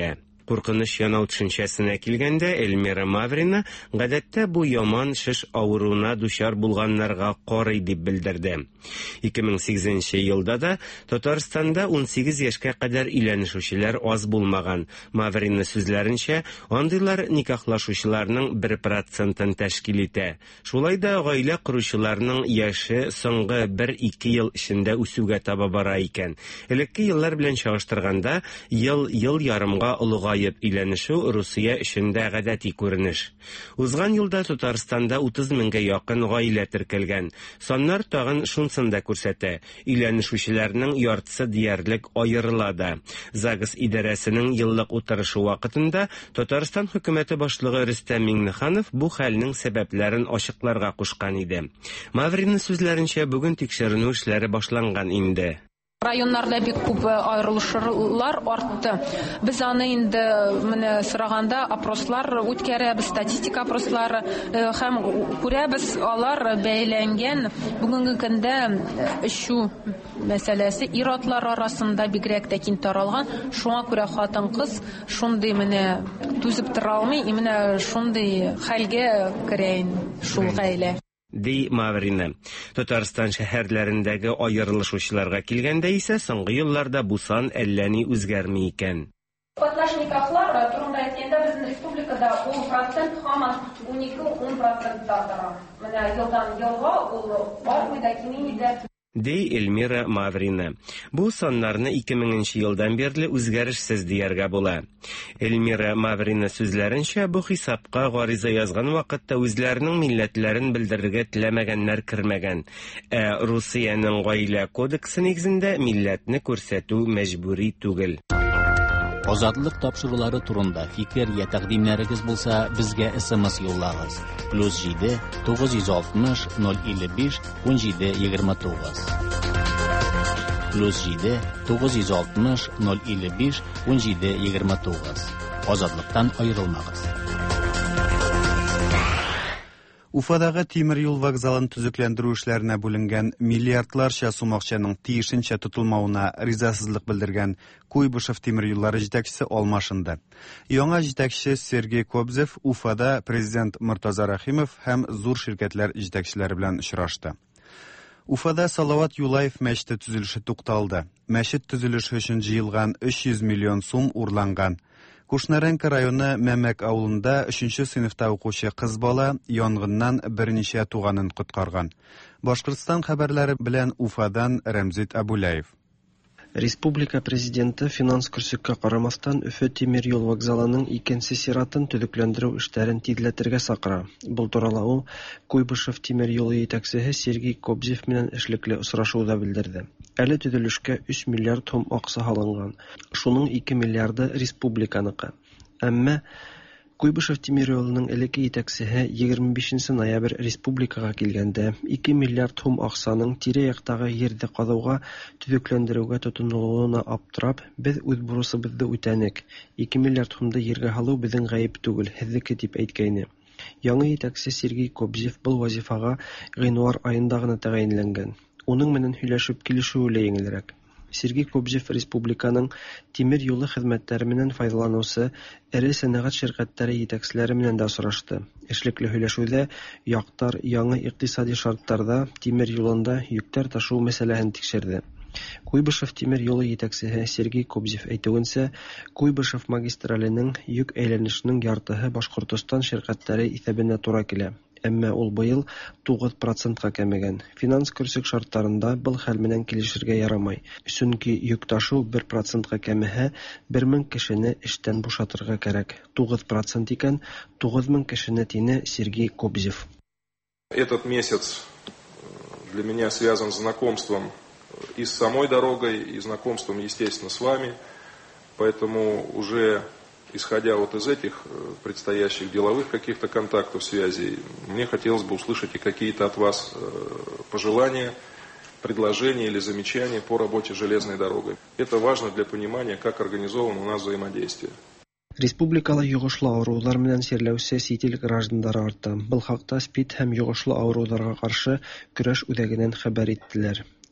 Куркыныч янау төшенчәсенә килгәндә, Эльмира Маврина гадәттә бу яман шеш авыруына дучар булганнарга карый дип белдерде. ике мең сигезенче елда да Татарстанда ун сигез яшькә кадәр өйләнешүчеләр аз булмаган. Маврина сүзләренчә, андыйлар никахлашучыларның бер процентын тәшкил итә. Шулай да гаилә коручыларның яше соңгы бер-ике ел эчендә үсүгә таба бара икән. Элекке еллар белән чагыштырганда, ел-ел ярымга олыгайып өйләнешү Русия эчендә гадәти күренеш. Узган елда Татарстанда утыз меңгә якын гаилә теркәлгән. Саннар тагын шунсын да күрсәтә. Өйләнешүчеләрнең яртысы диярлек аерыла да. ЗАГС идарәсенең еллык утырышы вакытында Татарстан хөкүмәте башлыгы Рөстәм Миңнеханов бу хәлнең сәбәпләрен ачыкларга кушкан иде. Маврина сүзләренчә, бүген тикшеренү эшләре башланган инде. Районнарда бик күп аерылышлар артты. Без аны инде менә сораганда опрослар үткәрәбез, статистика опрослары һәм күрәбез, алар бәйләнгән. Бүгенге көндә эшу мәсьәләсе ир-атлар арасында бигрәк тә киң таралган. Шуңа күрә хатын-кыз шундый менә түзеп тора алмый, менә шундый хәлгә керә шул гаилә. Ди Маврина. Татарстан шәһәрләрендәге аерылышучыларга килгәндә исә соңгы елларда бу сан әллә ни үзгәрми икән. Катнаш никахлар турында әйткәндә безнең республикада ун процент һаман унике-ун процентта тора. Менә елдан елга ул артмый да кимей дә. Ди Эльмира Маврина. Бу саннарны ике меңенче елдан бирле үзгәрешсез дияргә була. Эльмира Маврина сүзләренчә, бу хисапка гариза язган вакытта үзләренең милләтләрен белдерергә теләмәгәннәр кермәгән. Ә Русиянең гаилә кодексы нигезендә милләтне күрсәтү мәҗбүри түгел. Азатлык тапшырулары турында фикер я тәкъдимнәрегез булса, безгә эс-эм-эс юллагыз. плюс җиде тугыз йөз алтмыш ноль илле биш ун җиде егерме тугыз. плюс җиде тугыз йөз алтмыш ноль илле биш ун җиде егерме тугыз. Азатлыктан аерылмагыз. Уфадагы тимер юл вокзалын төзекләндерү эшләренә бүленгән миллиардларча сум акчаның тиешенчә тотылмавына ризасызлык белдергән Куйбышев тимер юллары җитәкчесе алмашынды. Яңа җитәкче Сергей Кобзев Уфада президент Муртаза Рахимов һәм зур ширкәтләр җитәкчеләре белән очрашты. Уфада Салават Юлаев мәчете төзелеше тукталды. Мәчет төзелеше өчен җыелган өч йөз миллион сум урланган. Кушнаренко районы Мәмәк авылында өченче сыйныфта укучы кыз бала янгыннан берничә туганын коткарган. Башкортстан хәбәрләре белән Уфадан Рәмзит Абулаев. Республика президенты финанс көрсеккә карамастан Өфө тимер юл вокзалының икенче сиратын төзекләндерү эшләрен тизләтергә сакыра. Бу турыда ул Куйбышев тимер юлы җитәкчесе Сергей Кобзев белән эшлекле очрашуда белдерде. Әле төзелешкә өч миллиард сум акча салынган. Шуның ике миллиарды республиканыкы. Әмма Куйбышев тимер юлының элекке җитәкчесе егерме бишенче ноябрь республикага килгәндә ике миллиард сум акчаның тирә-яктагы йөрде казауга төзекләндерүгә тотынылуына аптырап, без үз бурысыбызды үтәнек. ике миллиард сумды йөргә алу безнең гаеп түгел, һезнеке дип әйткәйне. Яңа җитәкче Сергей Кобзев бу вазифага гыйнвар аенда гына тәгаенләнгән. Уның менән һөйләшеп килешүе лә еңелрәк. Сергей Кобзев республиканың тимер юлы хезмәтләре менән файдаланучы эре сәнәгать ширкәтләре җитәкчеләре менән дә очрашты. Эшлекле һөйләшүдә яктар яңа икътисади шартларда тимер юлында йөктәр ташуу мәсьәләсен тикшерде. Куйбышев тимер юлы җитәкчесе Сергей Кобзев әйтүенчә, Куйбышев магистраленең йөк әйләнешенең яртыһы Башкортстан ширкәтләре исәбенә туры килә. Әмма ул быел тугыз процентка кәмегән. Финанс көрсек шартларында был хәл менән килешергә ярамый. Чөнки йөк ташу бер процентка кәмеһә, бер мең кешене эштән бушатырга кирәк. тугыз процент икән, тугыз мең кешене тине Сергей Кобзев. Этот месяц для меня связан с знакомством и с самой дорогой, и знакомством, естественно, с вами. Поэтому уже исходя вот из этих предстоящих деловых каких-то контактов, связей, мне хотелось бы услышать и какие-то от вас пожелания, предложения или замечания по работе железной дорогой. Это важно для понимания, как организовано у нас взаимодействие. Республикала йогышлы авырулар менән серләүче ситил гражданнары арта. Был хакта СПИД һәм йогышлы авыруларга каршы көрәш үзәгеннән хәбәр иттеләр.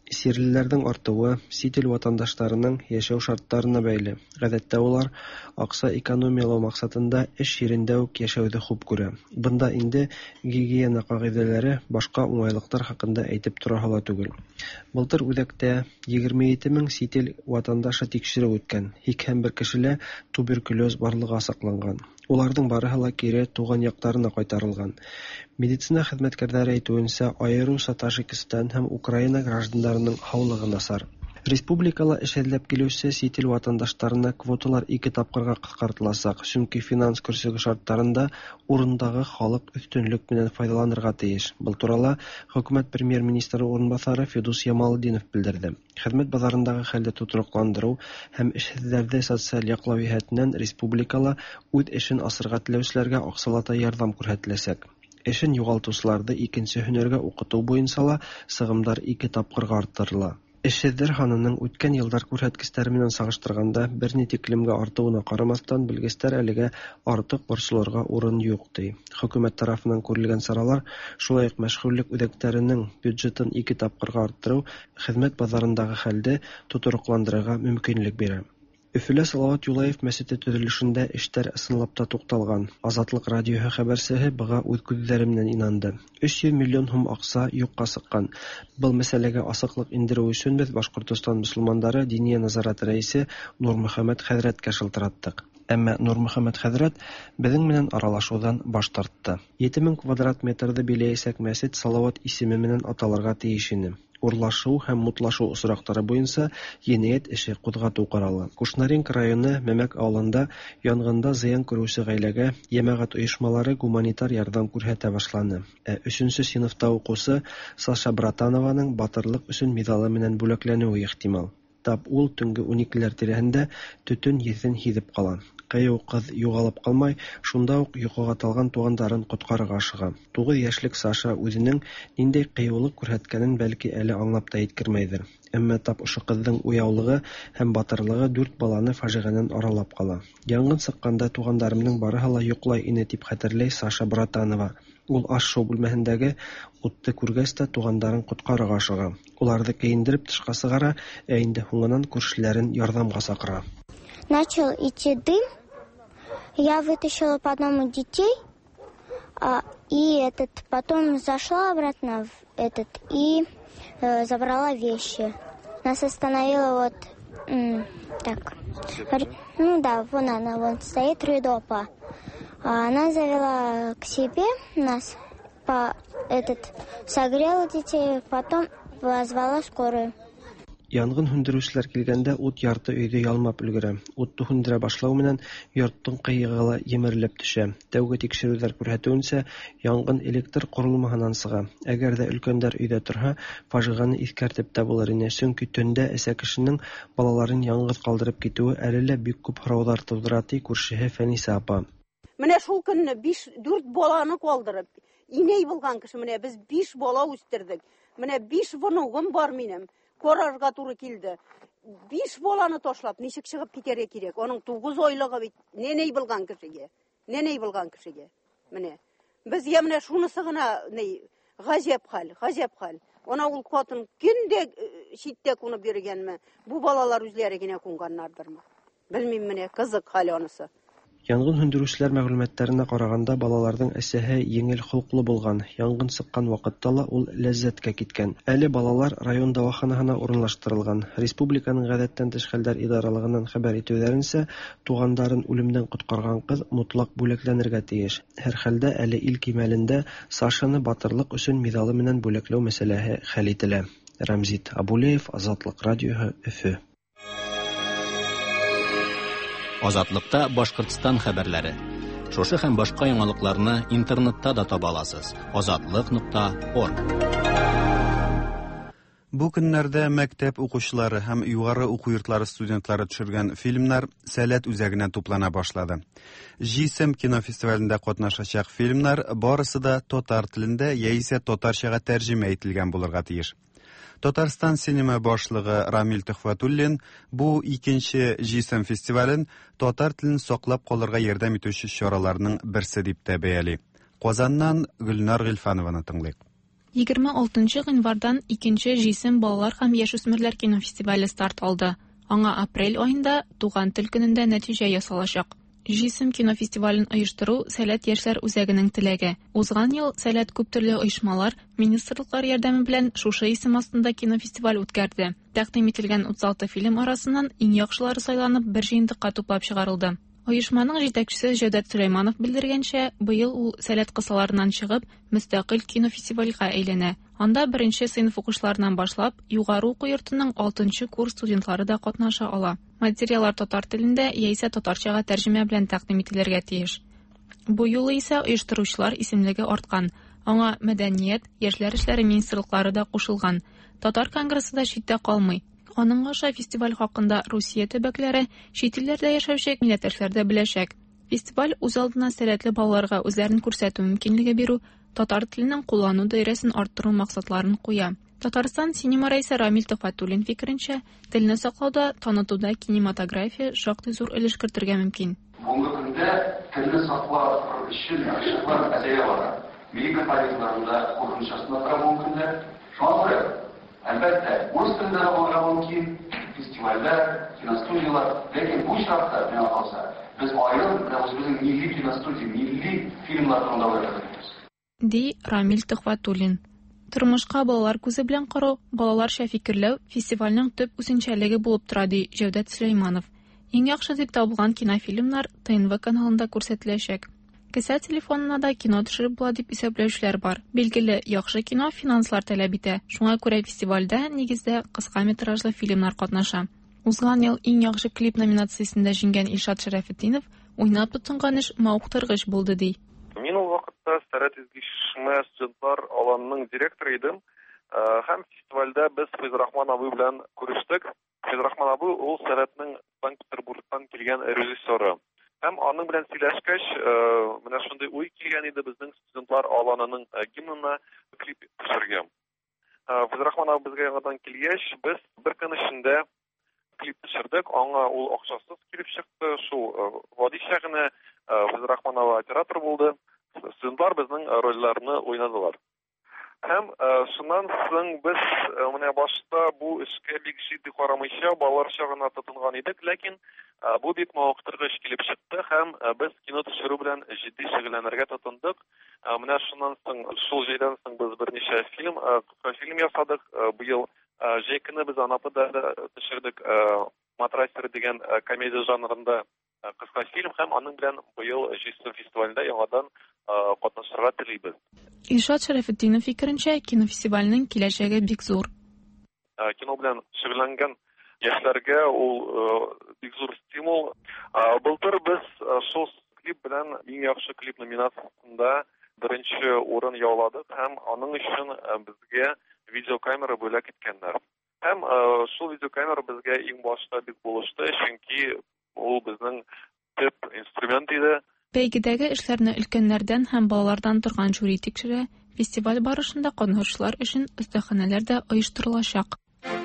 Сирлеләрнең артуы сит ил ватандашларының яшәү шартларына бәйле. Гадәттә улар акча экономиялау максатында эш yerендә үк яшәүде хуп күрә. Бында инде гигиена кагыйдәләре башка уңайлыклар хакында әйтеп тора ала түгел. Былтыр үзәктә егерме җиде мең сит ил ватандашы тикшерү үткән. икән бер кешелә туберкулез барлыгы сакланган. Уларның барыһы ла кире туган яктарына кайтарылган. Медицина хезмәткәрләре әйтүенсә, аеруча Таджикистан һәм Украина гражданнарының һаулыгы насар. Республикала эш эзләп килүче сит ил ватандашларына квоталар ике тапкырга кыскартылачак, чөнки финанс көрсеге шартларында урындагы халык өстенлек белән файдаланырга тиеш. Бу турыда хөкүмәт премьер-министры урынбасары Федус Ямалдинов белдерде. Хезмәт базарындагы хәлне тутырыкландыру һәм эшсезләрдә социаль яклау җәһәтеннән республикала үз эшен асырга теләүчеләргә аксалата ярдәм күрсәтеләчәк. Эшен югалтучыларны икенче һөнәргә укыту буенча ла сыгымдар ике тапкырга арттырыла. Эшсезләр ханының үткән елдар күрсәткечләре белән сагыштырганда берни тиклемгә артуына карамастан белгечләр әлегә артык борчылырга урын юк ди. Хөкүмәт тарафыннан күрелгән саралар, шулай ук мәшгульлек үзәкләренең бюджетын ике тапкырга арттыру хезмәт базарындагы хәлне тутырыкландырырга мөмкинлек бирә. Өфөлә Салават Юлаев мәчете төзелешендә эшләр ысынлап та тукталган. Азатлык радиоһы хәбәрчесе быга үз күзләре белән инанды. өч йөз миллион сум акча юкка сыккан. Был мәсьәләгә асыклык индерү өчен без Башкортстан мөселманнары Диния назарат рәисе Нурмөхәммәд хәзрәткә шылтыраттык. Әмма Нурмөхәммәд хәзрәт безнең белән аралашудан баш тартты. җиде мең квадрат метрды биләйсәк мәчет Салават исеме белән аталырга тиеш иде. Урлашу һәм мутлашу осрактары буенча җинаять эше кузгату карала. Кушнаренко районы Мәмәк авылында янгында зыян күрүче гаиләгә җәмәгать оешмалары гуманитар ярдәм күрсәтә башланы. Ә өченче сыйныфта укучы Саша Братанованың батырлык өчен медалы белән бүләкләнүе ихтимал. Тап ул төнге уникеләр тирәһендә төтен йөзен һизеп кала. Кыю кыз югалып калмай, шунда ук йокыга талган тугандарын коткарырга ашыга. тугыз яшьлек Саша үзенең нинди кыюлык күрсәткәнен бәлки әле аңлап та әйткермәйдер. Әмма тап ошо кызның уяулыгы һәм батырлыгы дүрт баланы фаҗиганән аралап кала. Янгын сыкканда тугандарымның барыһы ла йоклай ине дип хәтерләй Саша Братанова. Ул аш-шоу бүлмәһендәге утты күргәч тә тугандарын коткарырга ашыга. Уларны киендереп тышка сыгара, ә инде һуңыннан күршеләрен ярдәмгә сакыра. Начал идти дым, я вытащила по одному детей, а, и этот потом зашла обратно в этот и э, забрала вещи. Нас остановила вот м, так, ну да, вон она, вон стоит Рюдопа. А она завела к себе нас, по этот согрела детей, потом позвала скорую. Янгын һүндерүчеләр килгәндә ут ярты өйдә ялмап өлгерә. Утты һүндерә башлау менән йорттың кыегы җимерелеп төшә. Тәүге тикшерүләр күрсәтүенчә, янгын электр курылмаһыннан сыга. Әгәр дә өлкәннәр өйдә торһа, фаҗиганы искәртеп тә булыр иде, чөнки төндә әсә кешенең балаларын яңгыз калдырып китүе әле лә бик күп һораулар тудыра ди күршеһе Фәниса апа. Менә шул көнне биш дүрт баланы калдырып, инәй булган кеше, менә без биш бала үстердек. Менә биш внугым бар минем. Корарга туры килде. Биш баланы ташлап, ничек чыгып китәргә кирәк? Аның тугыз айлыгы бит неней булган кешегә. Неней булган кешегә. Менә без я менә шунысы гына ни гаҗәп хәл, гаҗәп хәл. Ана ул катын көндә читтә кунып йөргәнме? Бу балалар үзләре генә кунганнардырмы? Белмим, менә кызык хәл анысы. Янгын һүндерүчеләр мәгълүматларына караганда, балаларның әсәһе еңел холклы булган. Янгын сыккан вакытта ла ул ләззәткә киткән. Әле балалар район дәваханасына урынлаштырылган. Республиканың гадәттән тыш хәлләр идаралыгыннан хәбәр итүләренчә, тугандарын үлемдән коткарган кыз мотлак бүләкләнергә тиеш. Һәр хәлдә әле ил кимәлендә Сашаны батырлык өчен медалы менән бүләкләү мәсьәләһе хәл ителә. Рамзит Абулеев, Азатлык радиоһы, Өфө. Азатлыкта Башкортстан хәбәрләре. Шушы һәм башка яңалыкларны интернетта да таба аласыз. азатлык нокта орг. Бу көннәрдә мәктәп укучылары һәм югары уку йортлары студентлары төшергән фильмнар Сәләт үзәгенә туплана башлады. Җисем кинофестивалендә катнашачак фильмнар барысы да татар телендә яисә татарчага тәрҗемә ителгән булырга тиеш. Татарстан синема башлыгы Рамил Төхфәтуллин бу икенче Җисем фестивален татар телен саклап калырга ярдәм итүче чараларның берсе дип тә бәяли. Казаннан Гөлнар Гыйльфанованы тыңлыйк. егерме алтынчы гыйнвардан икенче җисем балалар һәм яшүсмерләр кинофестивале старт алды. Аңа апрель аенда туган тел көнендә нәтиҗә ясалачак. Җисем кинофестивален оештыру Сәләт яшьләр үзәгенең теләге. Узган ел Сәләт күп төрле оешмалар, министрлыклар ярдәме белән шушы исем астында кинофестиваль үткәрде. Тәкъдим ителгән утыз алты фильм арасыннан иң яхшылары сайланып, бер җыентыкка туплап чыгарылды. Оешманың җитәкчесе Җәүдәт Сөләйманов белдергәнчә, быел ул Сәләт кысаларыннан чыгып, мөстәкыйль кинофестивальгә әйләнә. Анда беренче сыйныф укучыларынан башлап, югары уку йортының алтынчы курс студентлары да катнаша ала. Материаллар татар телендә яисә татарчага тәрҗемә белән тәкъдим ителергә тиеш. Бу юлы исә оештыручылар исемлеге арткан. Аңа мәдәният, яшьләр эшләре министрлыклары да кушылган. Татар конгрессы да читтә калмый. Аның аша фестиваль хакында Русия төбәкләре, чит илләрдә яшәүче милләттәшләр дә беләчәк. Фестиваль үз алдына сәләтле балаларга үзләрен күрсәтү мөмкинлеге бирү, татар теленең куллану даирәсен арттыру максатларын куя. Татарстан синема рәисе Рамил Төхвәтуллин фикеренчә, телне саклауда, танытуда кинематография шактый зур өлеш кертергә мөмкин. Бүгенге көндә телне саклау өчен эшләр әзерләнә бара. Милли тарихларында куркынычны тора мөмкинләр. Шуңа әлбәттә, үз телендә булырга мөмкин фестивальләр, киностудиялар, ләкин бу шартта миңа калса, без аерым үзебезнең милли киностудия, милли фильмлар турында уйларбыз. Ди Рамил Төхвәтуллин. Тормышка балалар күзе белән карау, балаларча фикерләү фестивальнең төп үзенчәлеге булып тора, ди Җәүдәт Сөләйманов. Иң яхшы дип табылган кинофильмнар ТНВ каналында күрсәтеләчәк. Кесә телефонына да кино төшереп була дип исәпләүчеләр бар. Билгеле, яхшы кино финанслар таләп итә. Шуңа күрә фестивальдә нигездә кыска метражлы фильмнар катнаша. Узган ел иң яхшы клип номинациясендә җиңгән Илшат Шәрәфетдинов уйнап тотынган эш мавыктыргыч булды, ди. Мин ул вакытта Сәләт изгешмә студентлар аланының директоры идем. Һәм фестивальдә без Фәйзрахман абый белән күрештек. Фәйзрахман абый ул Сәләтнең Санкт-Петербургтан килгән режиссеры. Һәм аның белән сөйләшкәч, менә шундый уй килгән иде безнең студентлар аланының гимнына клип төшергә. Фәйзрахман абый безгә яңадан килгәч, без бер көн эчендә клип төшердек. Аңа ул акчасыз килеп чыкты. Шул вадичә генә Фәйзрахман абый оператор булды. Студентлар безнең рольләрне уйнадылар. Һәм шуннан соң без менә башта бу эшкә бик җитди карамыйча балаларча гына тотынган идек, ләкин бу бик мавыктыргыч килеп чыкты һәм без кино төшерү белән җитди шөгыльләнергә тотындык. Менә шуннан соң шул җайдан соң без берничә фильм, фильм ясадык. Быел җәй көне без Анапада төшердек Матрастер дигән комедия жанрында кыска фильм һәм аның белән быел җисе фестивалендә яңадан катнашырга телибез. Илшат Шәрәфетдинов фикеренчә, кинофестивальнең киләчәге бик зур. Кино белән шөгыльләнгән яшьләргә ул бик зур стимул. Былтыр без шул клип белән иң яхшы клип номинациясендә беренче урын яуладык һәм аның өчен безгә видеокамера бүләк иткәннәр. Һәм шул видеокамера безгә иң башта бик булышты, чөнки ул безнең төп инструмент иде. Бәйгедәге эшләрне өлкәннәрдән һәм балалардан торган жюри тикшерә, фестиваль барышында катнашучылар өчен остаханәләр дә оештырылачак.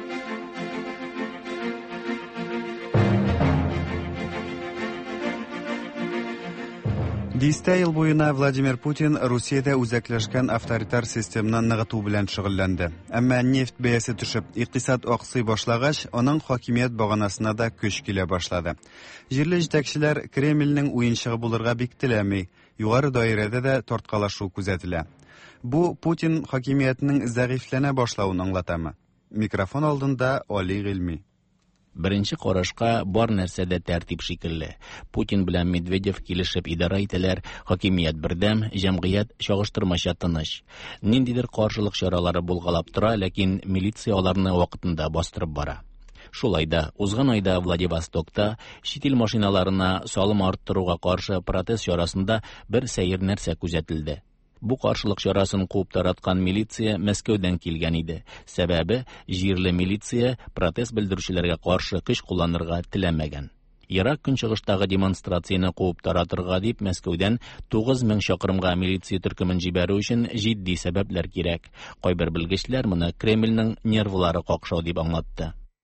Дистә ел буена Владимир Путин Русиядә үзәкләшкән авторитар системаны ныгыту белән шөгыльләнде. Әмма нефть бәясе төшеп, икътисад аксый башлагач, аның хакимият баганасына да көч килә башлады. Җирле җитәкчеләр Кремльнең уенчыгы булырга бик теләми, югары даирәдә дә тарткалашу күзәтелә. Бу Путин хакимиятының зәгыйфләнә башлавын аңлатамы? Микрофон алдында Али Гыйльми. Беренче карашка бар нәрсәдә тәртип шикелле. Путин белән Медведев килешеп идара итәләр, хакимият бердәм, җәмгыять чагыштырмача тыныч. Ниндидер каршылык чаралары булгалап тора, ләкин милиция аларны вакытында бастырып бара. Шулай да, узган айда Владивостокта чит ил машиналарына салым арттыруга каршы протест чарасында бер сәер нәрсә күзәтелде. Бу каршылык чарасын куып тараткан милиция Мәскәүдән килгән иде. Сәбәбе, җирле милиция протест белдерүчеләргә каршы көч кулланырга теләмәгән. Ирак көнчыгыштагы демонстрацияне куып таратырга дип Мәскәүдән тугыз мең чакрымга милиция төркемен җибәрү өчен җитди сәбәпләр кирәк. Кайбер белгечләр моны Кремльнең нервлары какшау дип аңлатты.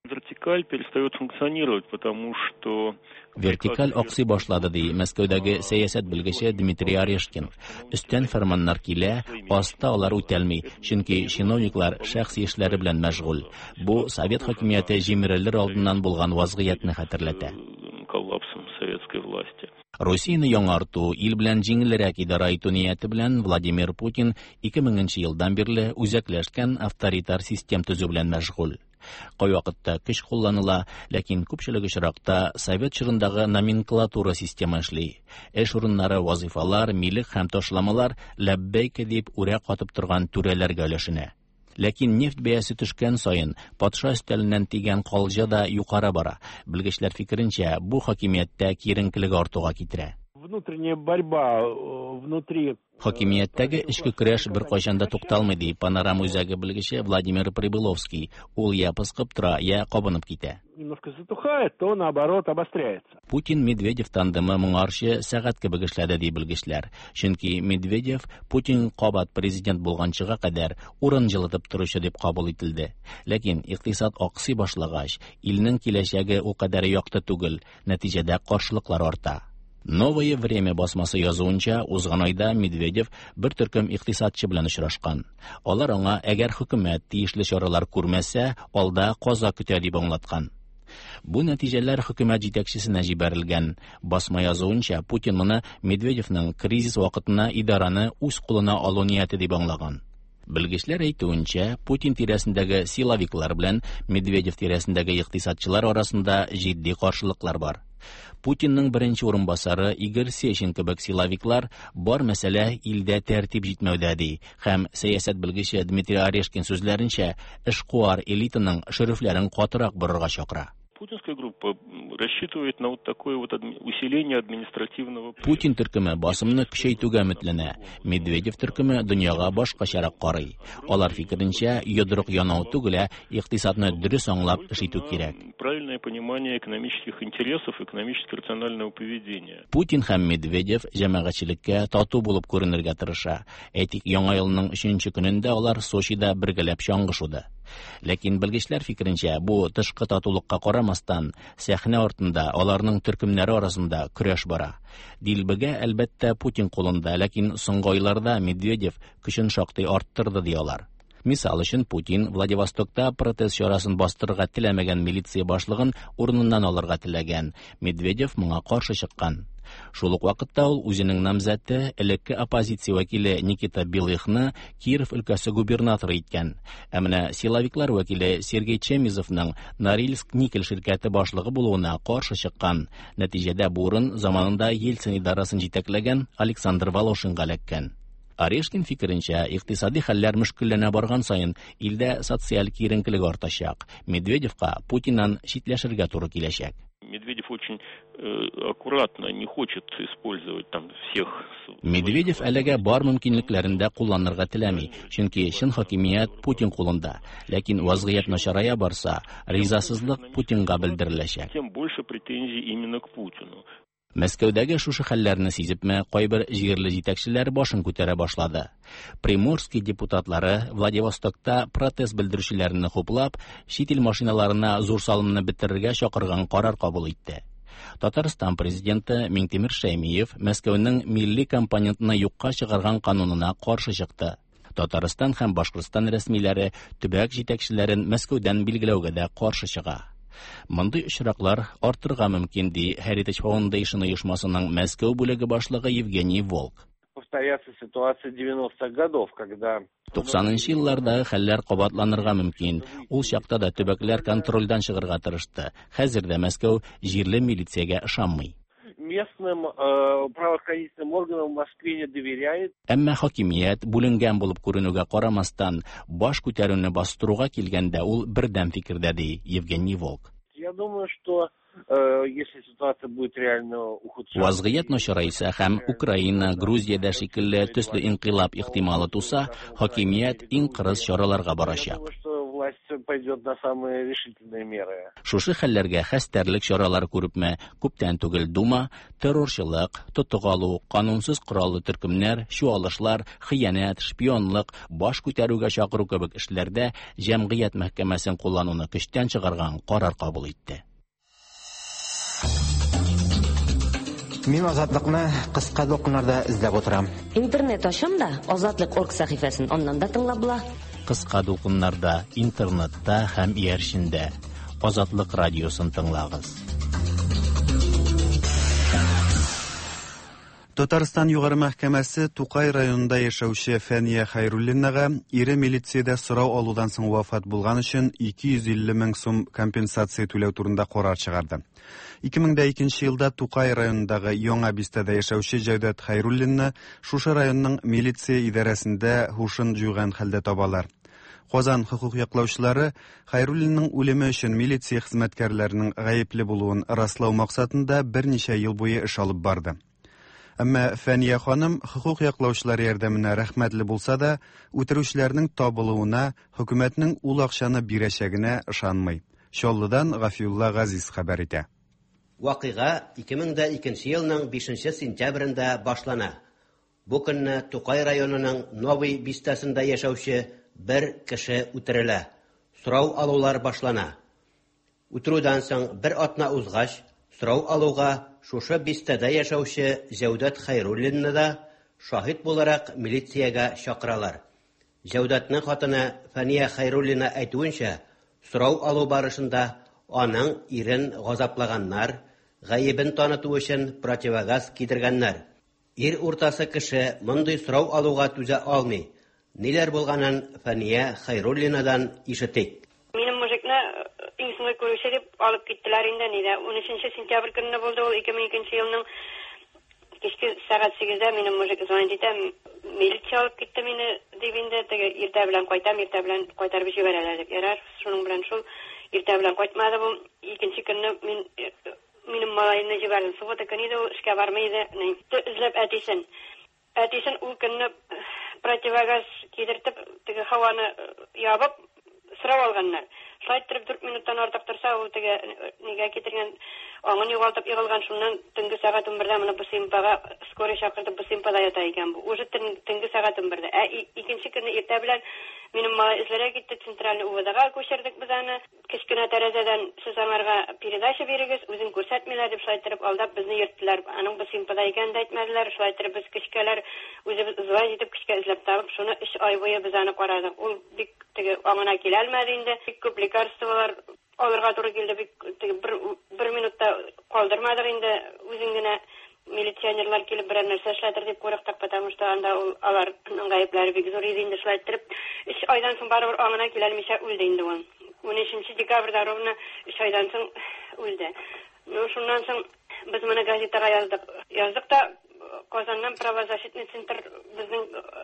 Вертикаль перестает функционировать, потому что Вертикаль аксый башлады ди Мәскәүдәге сәясәт белгече Дмитрий Орешкин. Өстән фәрманнар килә, аста алар үтәлми, чөнки чиновниклар шәхси эшләре белән мәшгуль. Бу Совет хакимияте җимерелер алдыннан булган вазгыятьне хәтерләтә. Коллапсом советской власти. Россияны яңарту, ил белән җиңелрәк идара итү нияте белән Владимир Путин ике меңенче елдан бирле үзәкләшкән авторитар систем төзү белән мәшгуль. Кай вакытта көч кулланыла, ләкин күпчелек очракта Совет чорындагы номенклатура система эшли. Эш урыннары, вазифалар, милек һәм ташламалар ләббәйк дип үрә катып торган түрәләргә өләшенә. Ләкин нефть бәясе төшкән саен патша өстәленнән тигән калҗа да юкары бара. Белгечләр фикеренчә, бу хакимияттә киеренкелек артуга китерә. Внутренняя борьба внутри Хакимияттәге эчке көрәш бер кайчан да тукталмый ди Панорама үзәге белгече Владимир Прибыловский. Ул я пыскып тора, я кабынып китә. Немножко затухает, то наоборот обостряется. Путин-Медведев тандемы моңарчы сәгать кебек эшләде ди белгечләр. Чөнки Медведев Путин кабат президент булганчыга кадәр урын җылытып торучы дип кабул ителде. Ләкин икътисад аксый башлагач, илнең киләчәге ул кадәр якты түгел, нәтиҗәдә каршылыклар арта. Новое время басмасы язуынча, узган айда Медведев бер төркем икътисадчы белән очрашкан. Алар аңа әгәр хөкүмәт тиешле чаралар күрмәсә, алда каза көтә дип аңлаткан. Бу нәтиҗәләр хөкүмәт җитәкчесенә җибәрелгән. Басма язуынча, Путин моны Медведевның кризис вакытына идараны үз кулына алу нияте дип аңлаган. Белгечләр әйтүенчә, Путин тирәсендәге силовиклар белән Медведев тирәсендәге икътисадчылар арасында җитди каршылыклар бар. Путинның беренче урынбасары Игорь Сечин кебек силовиклар бар мәсьәлә илдә тәртип җитмәүдә ди, һәм сәясәт белгече Дмитрий Орешкин сүзләренчә, эшкуар элитаның шөрефләрен катырак борырга чакыра. Путинская группа рассчитывает на вот такое вот усиление административного... Путин төркеме басымны көчәйтүгә өметләнә. Медведев төркеме дөньяга башкачарак карый. Алар фикеренчә, йодрык янау түгел, икътисадны дөрес аңлап эш итү кирәк. Правильное понимание экономических интересов, экономически рационального поведения. Путин һәм Медведев җәмәгатьчелеккә тату булып күренергә тырыша. Әйтик, яңа елның өченче көнендә алар Сочида бергәләп чаңгышуды. Ләкин белгечләр фикеренчә, бу тышкы татулыкка карамастан, сәхнә артында аларның төркемнәре арасында көрәш бара. Дилбегә әлбәттә Путин кулында, ләкин соңгы айларда Медведев көчен шактый арттырды диялар. Мисал өчен, Путин Владивостокта протез чарасын бастырырга теләмәгән милиция башлыгын урыныннан алырга теләгән. Медведев моңа каршы чыккан. Шул ук вакытта ул үзенең намзәте элекке оппозиция вәкиле Никита Белыхны Киев өлкәсе губернаторы иткән. Ә менә силовиклар вәкиле Сергей Чемизовның Норильск никель ширкәте башлыгы булуына каршы чыккан. Нәтиҗәдә бу урын заманында Ельцин идарасын җитәкләгән Александр Волошинга эләккән. Орешкин фикеренчә, икътисади хәлләр мөшкилләнә барган саен илдә социаль киеренкелек артачак. Медведевка Путиннан читләшергә туры киләчәк. Медведев очень э, аккуратно не хочет использовать там всех. Медведев әлегә бар мөмкинлекләрендә кулланырга теләми, чөнки чын хакимият Путин кулында. Ләкин вазгыять начарая барса, ризасызлык Путинга белдереләчәк. Тем больше претензий именно к Путину. Мәскәүдәге шушы хәлләрне сизепме, кайбер җирле җитәкчеләр башын күтәрә башлады. Приморский депутатлары Владивостокта протест белдерүчеләрне хуплап, чит ил машиналарына зур салымны бетерергә чакырган карар кабул итте. Татарстан президенты Миңтимер Шәймиев Мәскәүнең милли компонентны юкка чыгарган канунына каршы чыкты. Татарстан һәм Башкортстан рәсмиләре төбәк җитәкчеләрен Мәскәүдән билгеләүгә дә каршы чыга. Мондый очраклар артырга мөмкин ди Heritage Foundation оешмасының Мәскәү бүлеге башлыгы Евгений Волк. Повторяется ситуация девяностых годов, когда туксанынчы елларда хәлләр кабатланырга мөмкин. Ул чакта да төбәкләр контрольдән чыгарга тырышты. Хәзердә Мәскәү җирле милициягә ышанмый. Местным э, правоохранительным органам в Москве не доверяет. Әмма хакимият бүленгән булып күренүгә карамастан, баш күтәрүне бастыруга килгәндә ул бердәм фикердә ди Евгений Волк. Я думаю, что э, если ситуация будет реально ухудшаться... Вазгыять начарайса һәм Украина, Грузиядә шикелле төсле инкыйлаб ихтималы туса, хакимият иң кырыс чараларга барачак. власть пойдет на самые решительные меры. Шушы хәлләргә хәстәрлек чаралары күрепме, күптән түгел Дума, террорчылык, тотык алу, канунсыз кораллы төркемнәр, чуалышлар, хыянат, шпионлык, баш күтәрүгә чакыру кебек эшләрдә җәмгыять мәхкәмәсен куллануны көчтән чыгарган карар кабул итте. Мин азатлыкны кыска докумнарда эзләп утырам. Интернет ачам да азатлык орг сәхифәсен аннан да тыңлап була. Кыска докумнарда, интернетта һәм иярчендә Азатлык радиосын тыңлагыз. Татарстан югары мәхкәмәсе Тукай районында яшәүче Фәния Хәйруллинага ире милициядә сорау алудан соң вафат булган өчен ике йөз илле мең сум компенсация түләү турында карар чыгарды. ике мең икенче елда Тукай районындагы Яңа Бистәдә яшәүче Җәүдәт Хәйруллинны шушы районның милиция идарәсендә һушын җуйган хәлдә табалар. Казан хокук яклаучылары Хәйруллинның үлеме өчен милиция хезмәткәрләренең гаепле булуын раслау максатында берничә ел буе эш алып барды. Әмма Фәния ханым хокук яклаучылар ярдәменә рәхмәтле булса да, үтерүчләрнең табылуына хөкүмәтнең ул акчаны бирәчәгенә ышанмый. Чаллыдан Гафиулла Газиз хәбәр итә. Вакыйга ике мең икенче елның бишенче сентябрендә башлана. Бу көнне Тукай районының Новый Бистәсендә яшәүче бер кеше үтерелә. Сорау алулар башлана. Үтерүдән соң бер атна узгач, сорау алуга шушы Бистәдә яшәүче Җәүдәт Хәйруллинны да шаһид буларак милициягә чакыралар. Җәүдәтнең хатыны Фәния Хәйруллина әйтүенчә, сорау алу барышында аның ирен газаплаганнар, гаебен таныту өчен противогаз кидергәннәр. Ир уртасы кеше мондый сорау алуга түзә алмый. Ниләр булганын Фәния Хәйруллинадан ишетик. Минем мужикны инсны күрүче дип алып киттеләр инде, нидә унөченче сентябрь көнне булды ул ике мең икенче елның кичке сәгать сигездә минем мужик звонит итә, милиция алып китте мине дип инде, теге иртә белән кайтам, иртә белән кайтарып җибәрәләр дип. Ярар, шуның белән шул иртә белән кайтмады бу. Икенче көнне мин минем малайны җибәрдем. Суббота көне дә эшкә бармый иде. Эзләп әтисен. Әтисен ул көнне противогаз кидертеп, теге һаваны ябып сорау алганнар. Шулай итеп дүрт минуттан артык торса, ул теге нигә китергән аңын югалтып егылган, шуннан төнге сәгать унбердә моны бу симпага скорый чакыртып бу симпада ята икән бу. Уже төнге сәгать унбердә. Ә икенче көнне иртә белән минем малай эзләргә китте, центральный УВДга күчердек без аны. Кечкенә тәрәзәдән сез аңарга передача бирегез, үзен күрсәтмиләр дип шулай итеп алдап безне йөрттеләр. Аның бу симпада икән дә әйтмәделәр. Шулай итеп без кечкәләр үзебез звай итеп кечкә эзләп табып, шуны өч ай буе без аны карадык. Ул бик теге аңына киләлмәде инде. Бик күп лекарстволар алырга туры килде, бик теге бер бер минутта калдырмадыр инде. Үзен генә милиционерлар килеп берәр нәрсә эшләтер дип курыктык, потому что анда ул алар гаепләре бик зур иде инде. Шулай итеп өч айдан соң барыбер аңына киләлмичә үлде инде ул. унөченче декабрьдә ровно өч айдан соң үлде. Ну шуннан соң без моны газетага яздык. Яздык та Казаннан правозащитный центр безнең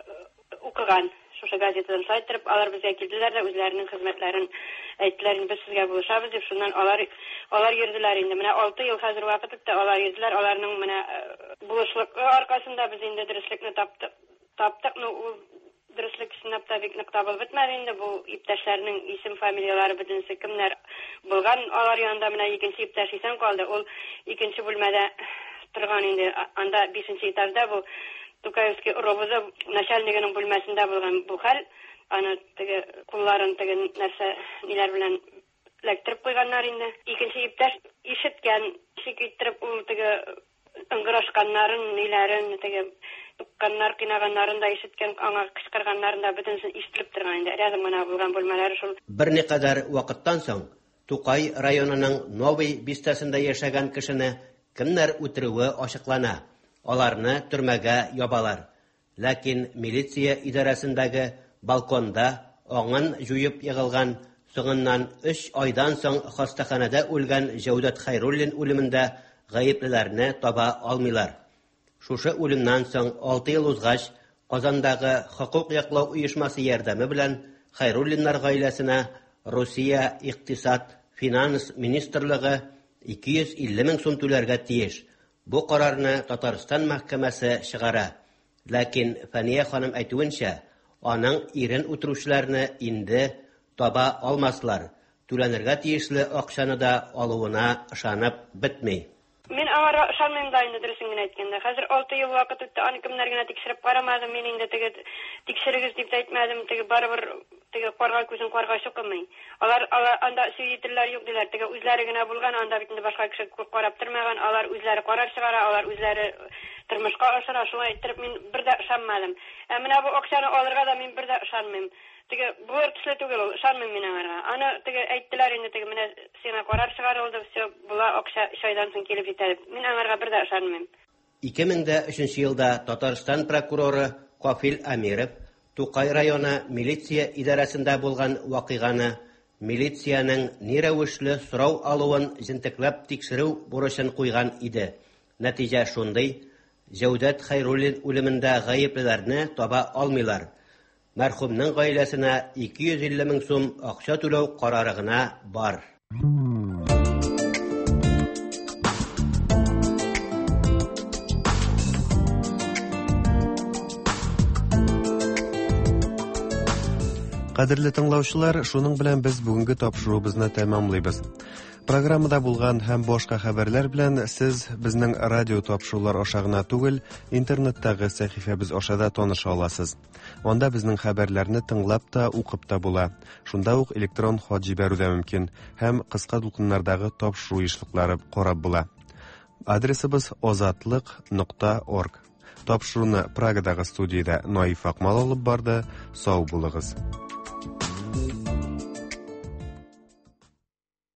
укыган. Шушы газетадан сайтырып, алар безгә килделәр дә үзләренең хезмәтләрен әйттеләр, без сезгә булышабыз дип, шуннан алар алар йөрделәр инде. Менә алты ел хәзер вакыт үтте, алар йөрделәр, аларның менә булышлык аркасында без инде дөреслекне таптык. Таптык, ну ул дөреслек сынап та бик нык табылып бетмәде инде. Бу иптәшләрнең исем фамилиялары бөтенсе кемнәр булган, алар янында менә икенче иптәш исән калды. Ул икенче бүлмәдә торган инде. Анда бишенче этажда бу Тукаевский робоза начальнигының бүлмәсендә булган бу хәл. Аны теге кулларын теге нәрсә ниләр белән эләктереп куйганнар инде. Икенче иптәш ишеткән, шикиттереп ул теге ыңгырашканнарын, ниләрен, теге каннар кинаганнарын да ишеткән, аңа кычкырганнарын да бөтенсен ишетеп торган инде. Рядом гына булган бүлмәләре шул. Берникадәр вакыттан соң Тукай районының Новый Бистәсендә яшәгән кешене кемнәр үтерүе ачыклана. Аларны төрмәгә ябалар. Ләкин милиция идарәсендәге балконда аңын җуеп егылган, соңыннан өч айдан соң хастаханәдә үлгән Җәүдәт Хәйруллин үлемендә гаеплеләрне таба алмыйлар. Шушы үлемнән соң алты ел узгач, Казандагы хокук яклау оешмасы ярдәме белән Хәйруллиннар гаиләсенә Русия икътисад, финанс министрлыгы ике йөз илле мең сум түләргә тиеш. Бу карарны Татарстан мәхкәмәсе чыгара. Ләкин Фәния ханым әйтүенчә, аның ирен үтерүчләрне инде таба алмаслар. Түләнергә тиешле акчаны да алуына ышанып бетми. Мен аңара ышанмыйм да инде дөресен генә әйткәндә. Хәзер алты ел вакыт үтте, аны кемнәр генә тикшереп карамадым. Мен инде теге тикшерегез дип әйтмәдем, теге барыбер теге карга күзен карга чукымый. Алар анда свидетельләр юк диләр. Теге үзләре генә булган, анда бит инде башка кеше карап тормаган. Алар үзләре карар чыгара, алар үзләре тормышка ашыра. Шулай итеп мин бер дә ышанмадым. Ә менә бу акчаны алырга да мин бер дә ышанмыйм. Теге булыр төсле түгел ул, ышанмыйм мин аңарга. Аны теге әйттеләр инде, теге менә сиңа карар чыгарылды, все, була акча өч айдан соң килеп җитә. Мин аңарга бер дә ышанмыйм. ике мең өченче елда Татарстан прокуроры Кафил Амиров Тукай районы милиция идарәсендә булган вакыйганы милициянең ни рәвешле сорау алуын җентекләп тикшерү бурычын куйган иде. Нәтиҗә шундый: Җәүдәт Хәйруллин үлемендә гаеплеләрне таба алмыйлар. Мәрхүмнең гаиләсенә ике йөз илле мең сум акча түләү карары гына бар. Кадерле тыңлаучылар, шуның белән без бүгенге тапшыруыбызны тәмамлыйбыз. Программада булган һәм башка хәбәрләр белән сез безнең радио тапшырулар аша гына түгел, интернеттагы сәхифәбез аша да таныша аласыз. Анда безнең хәбәрләрне тыңлап та, укып та була. Шунда ук электрон хат җибәрү дә мөмкин һәм кыска дулкыннардагы тапшыру ешлыклары карап була. Адресыбыз озатлык нокта орг. Тапшыруны Прагадагы студиядә Наиф Акмал алып барды. Сау булыгыз.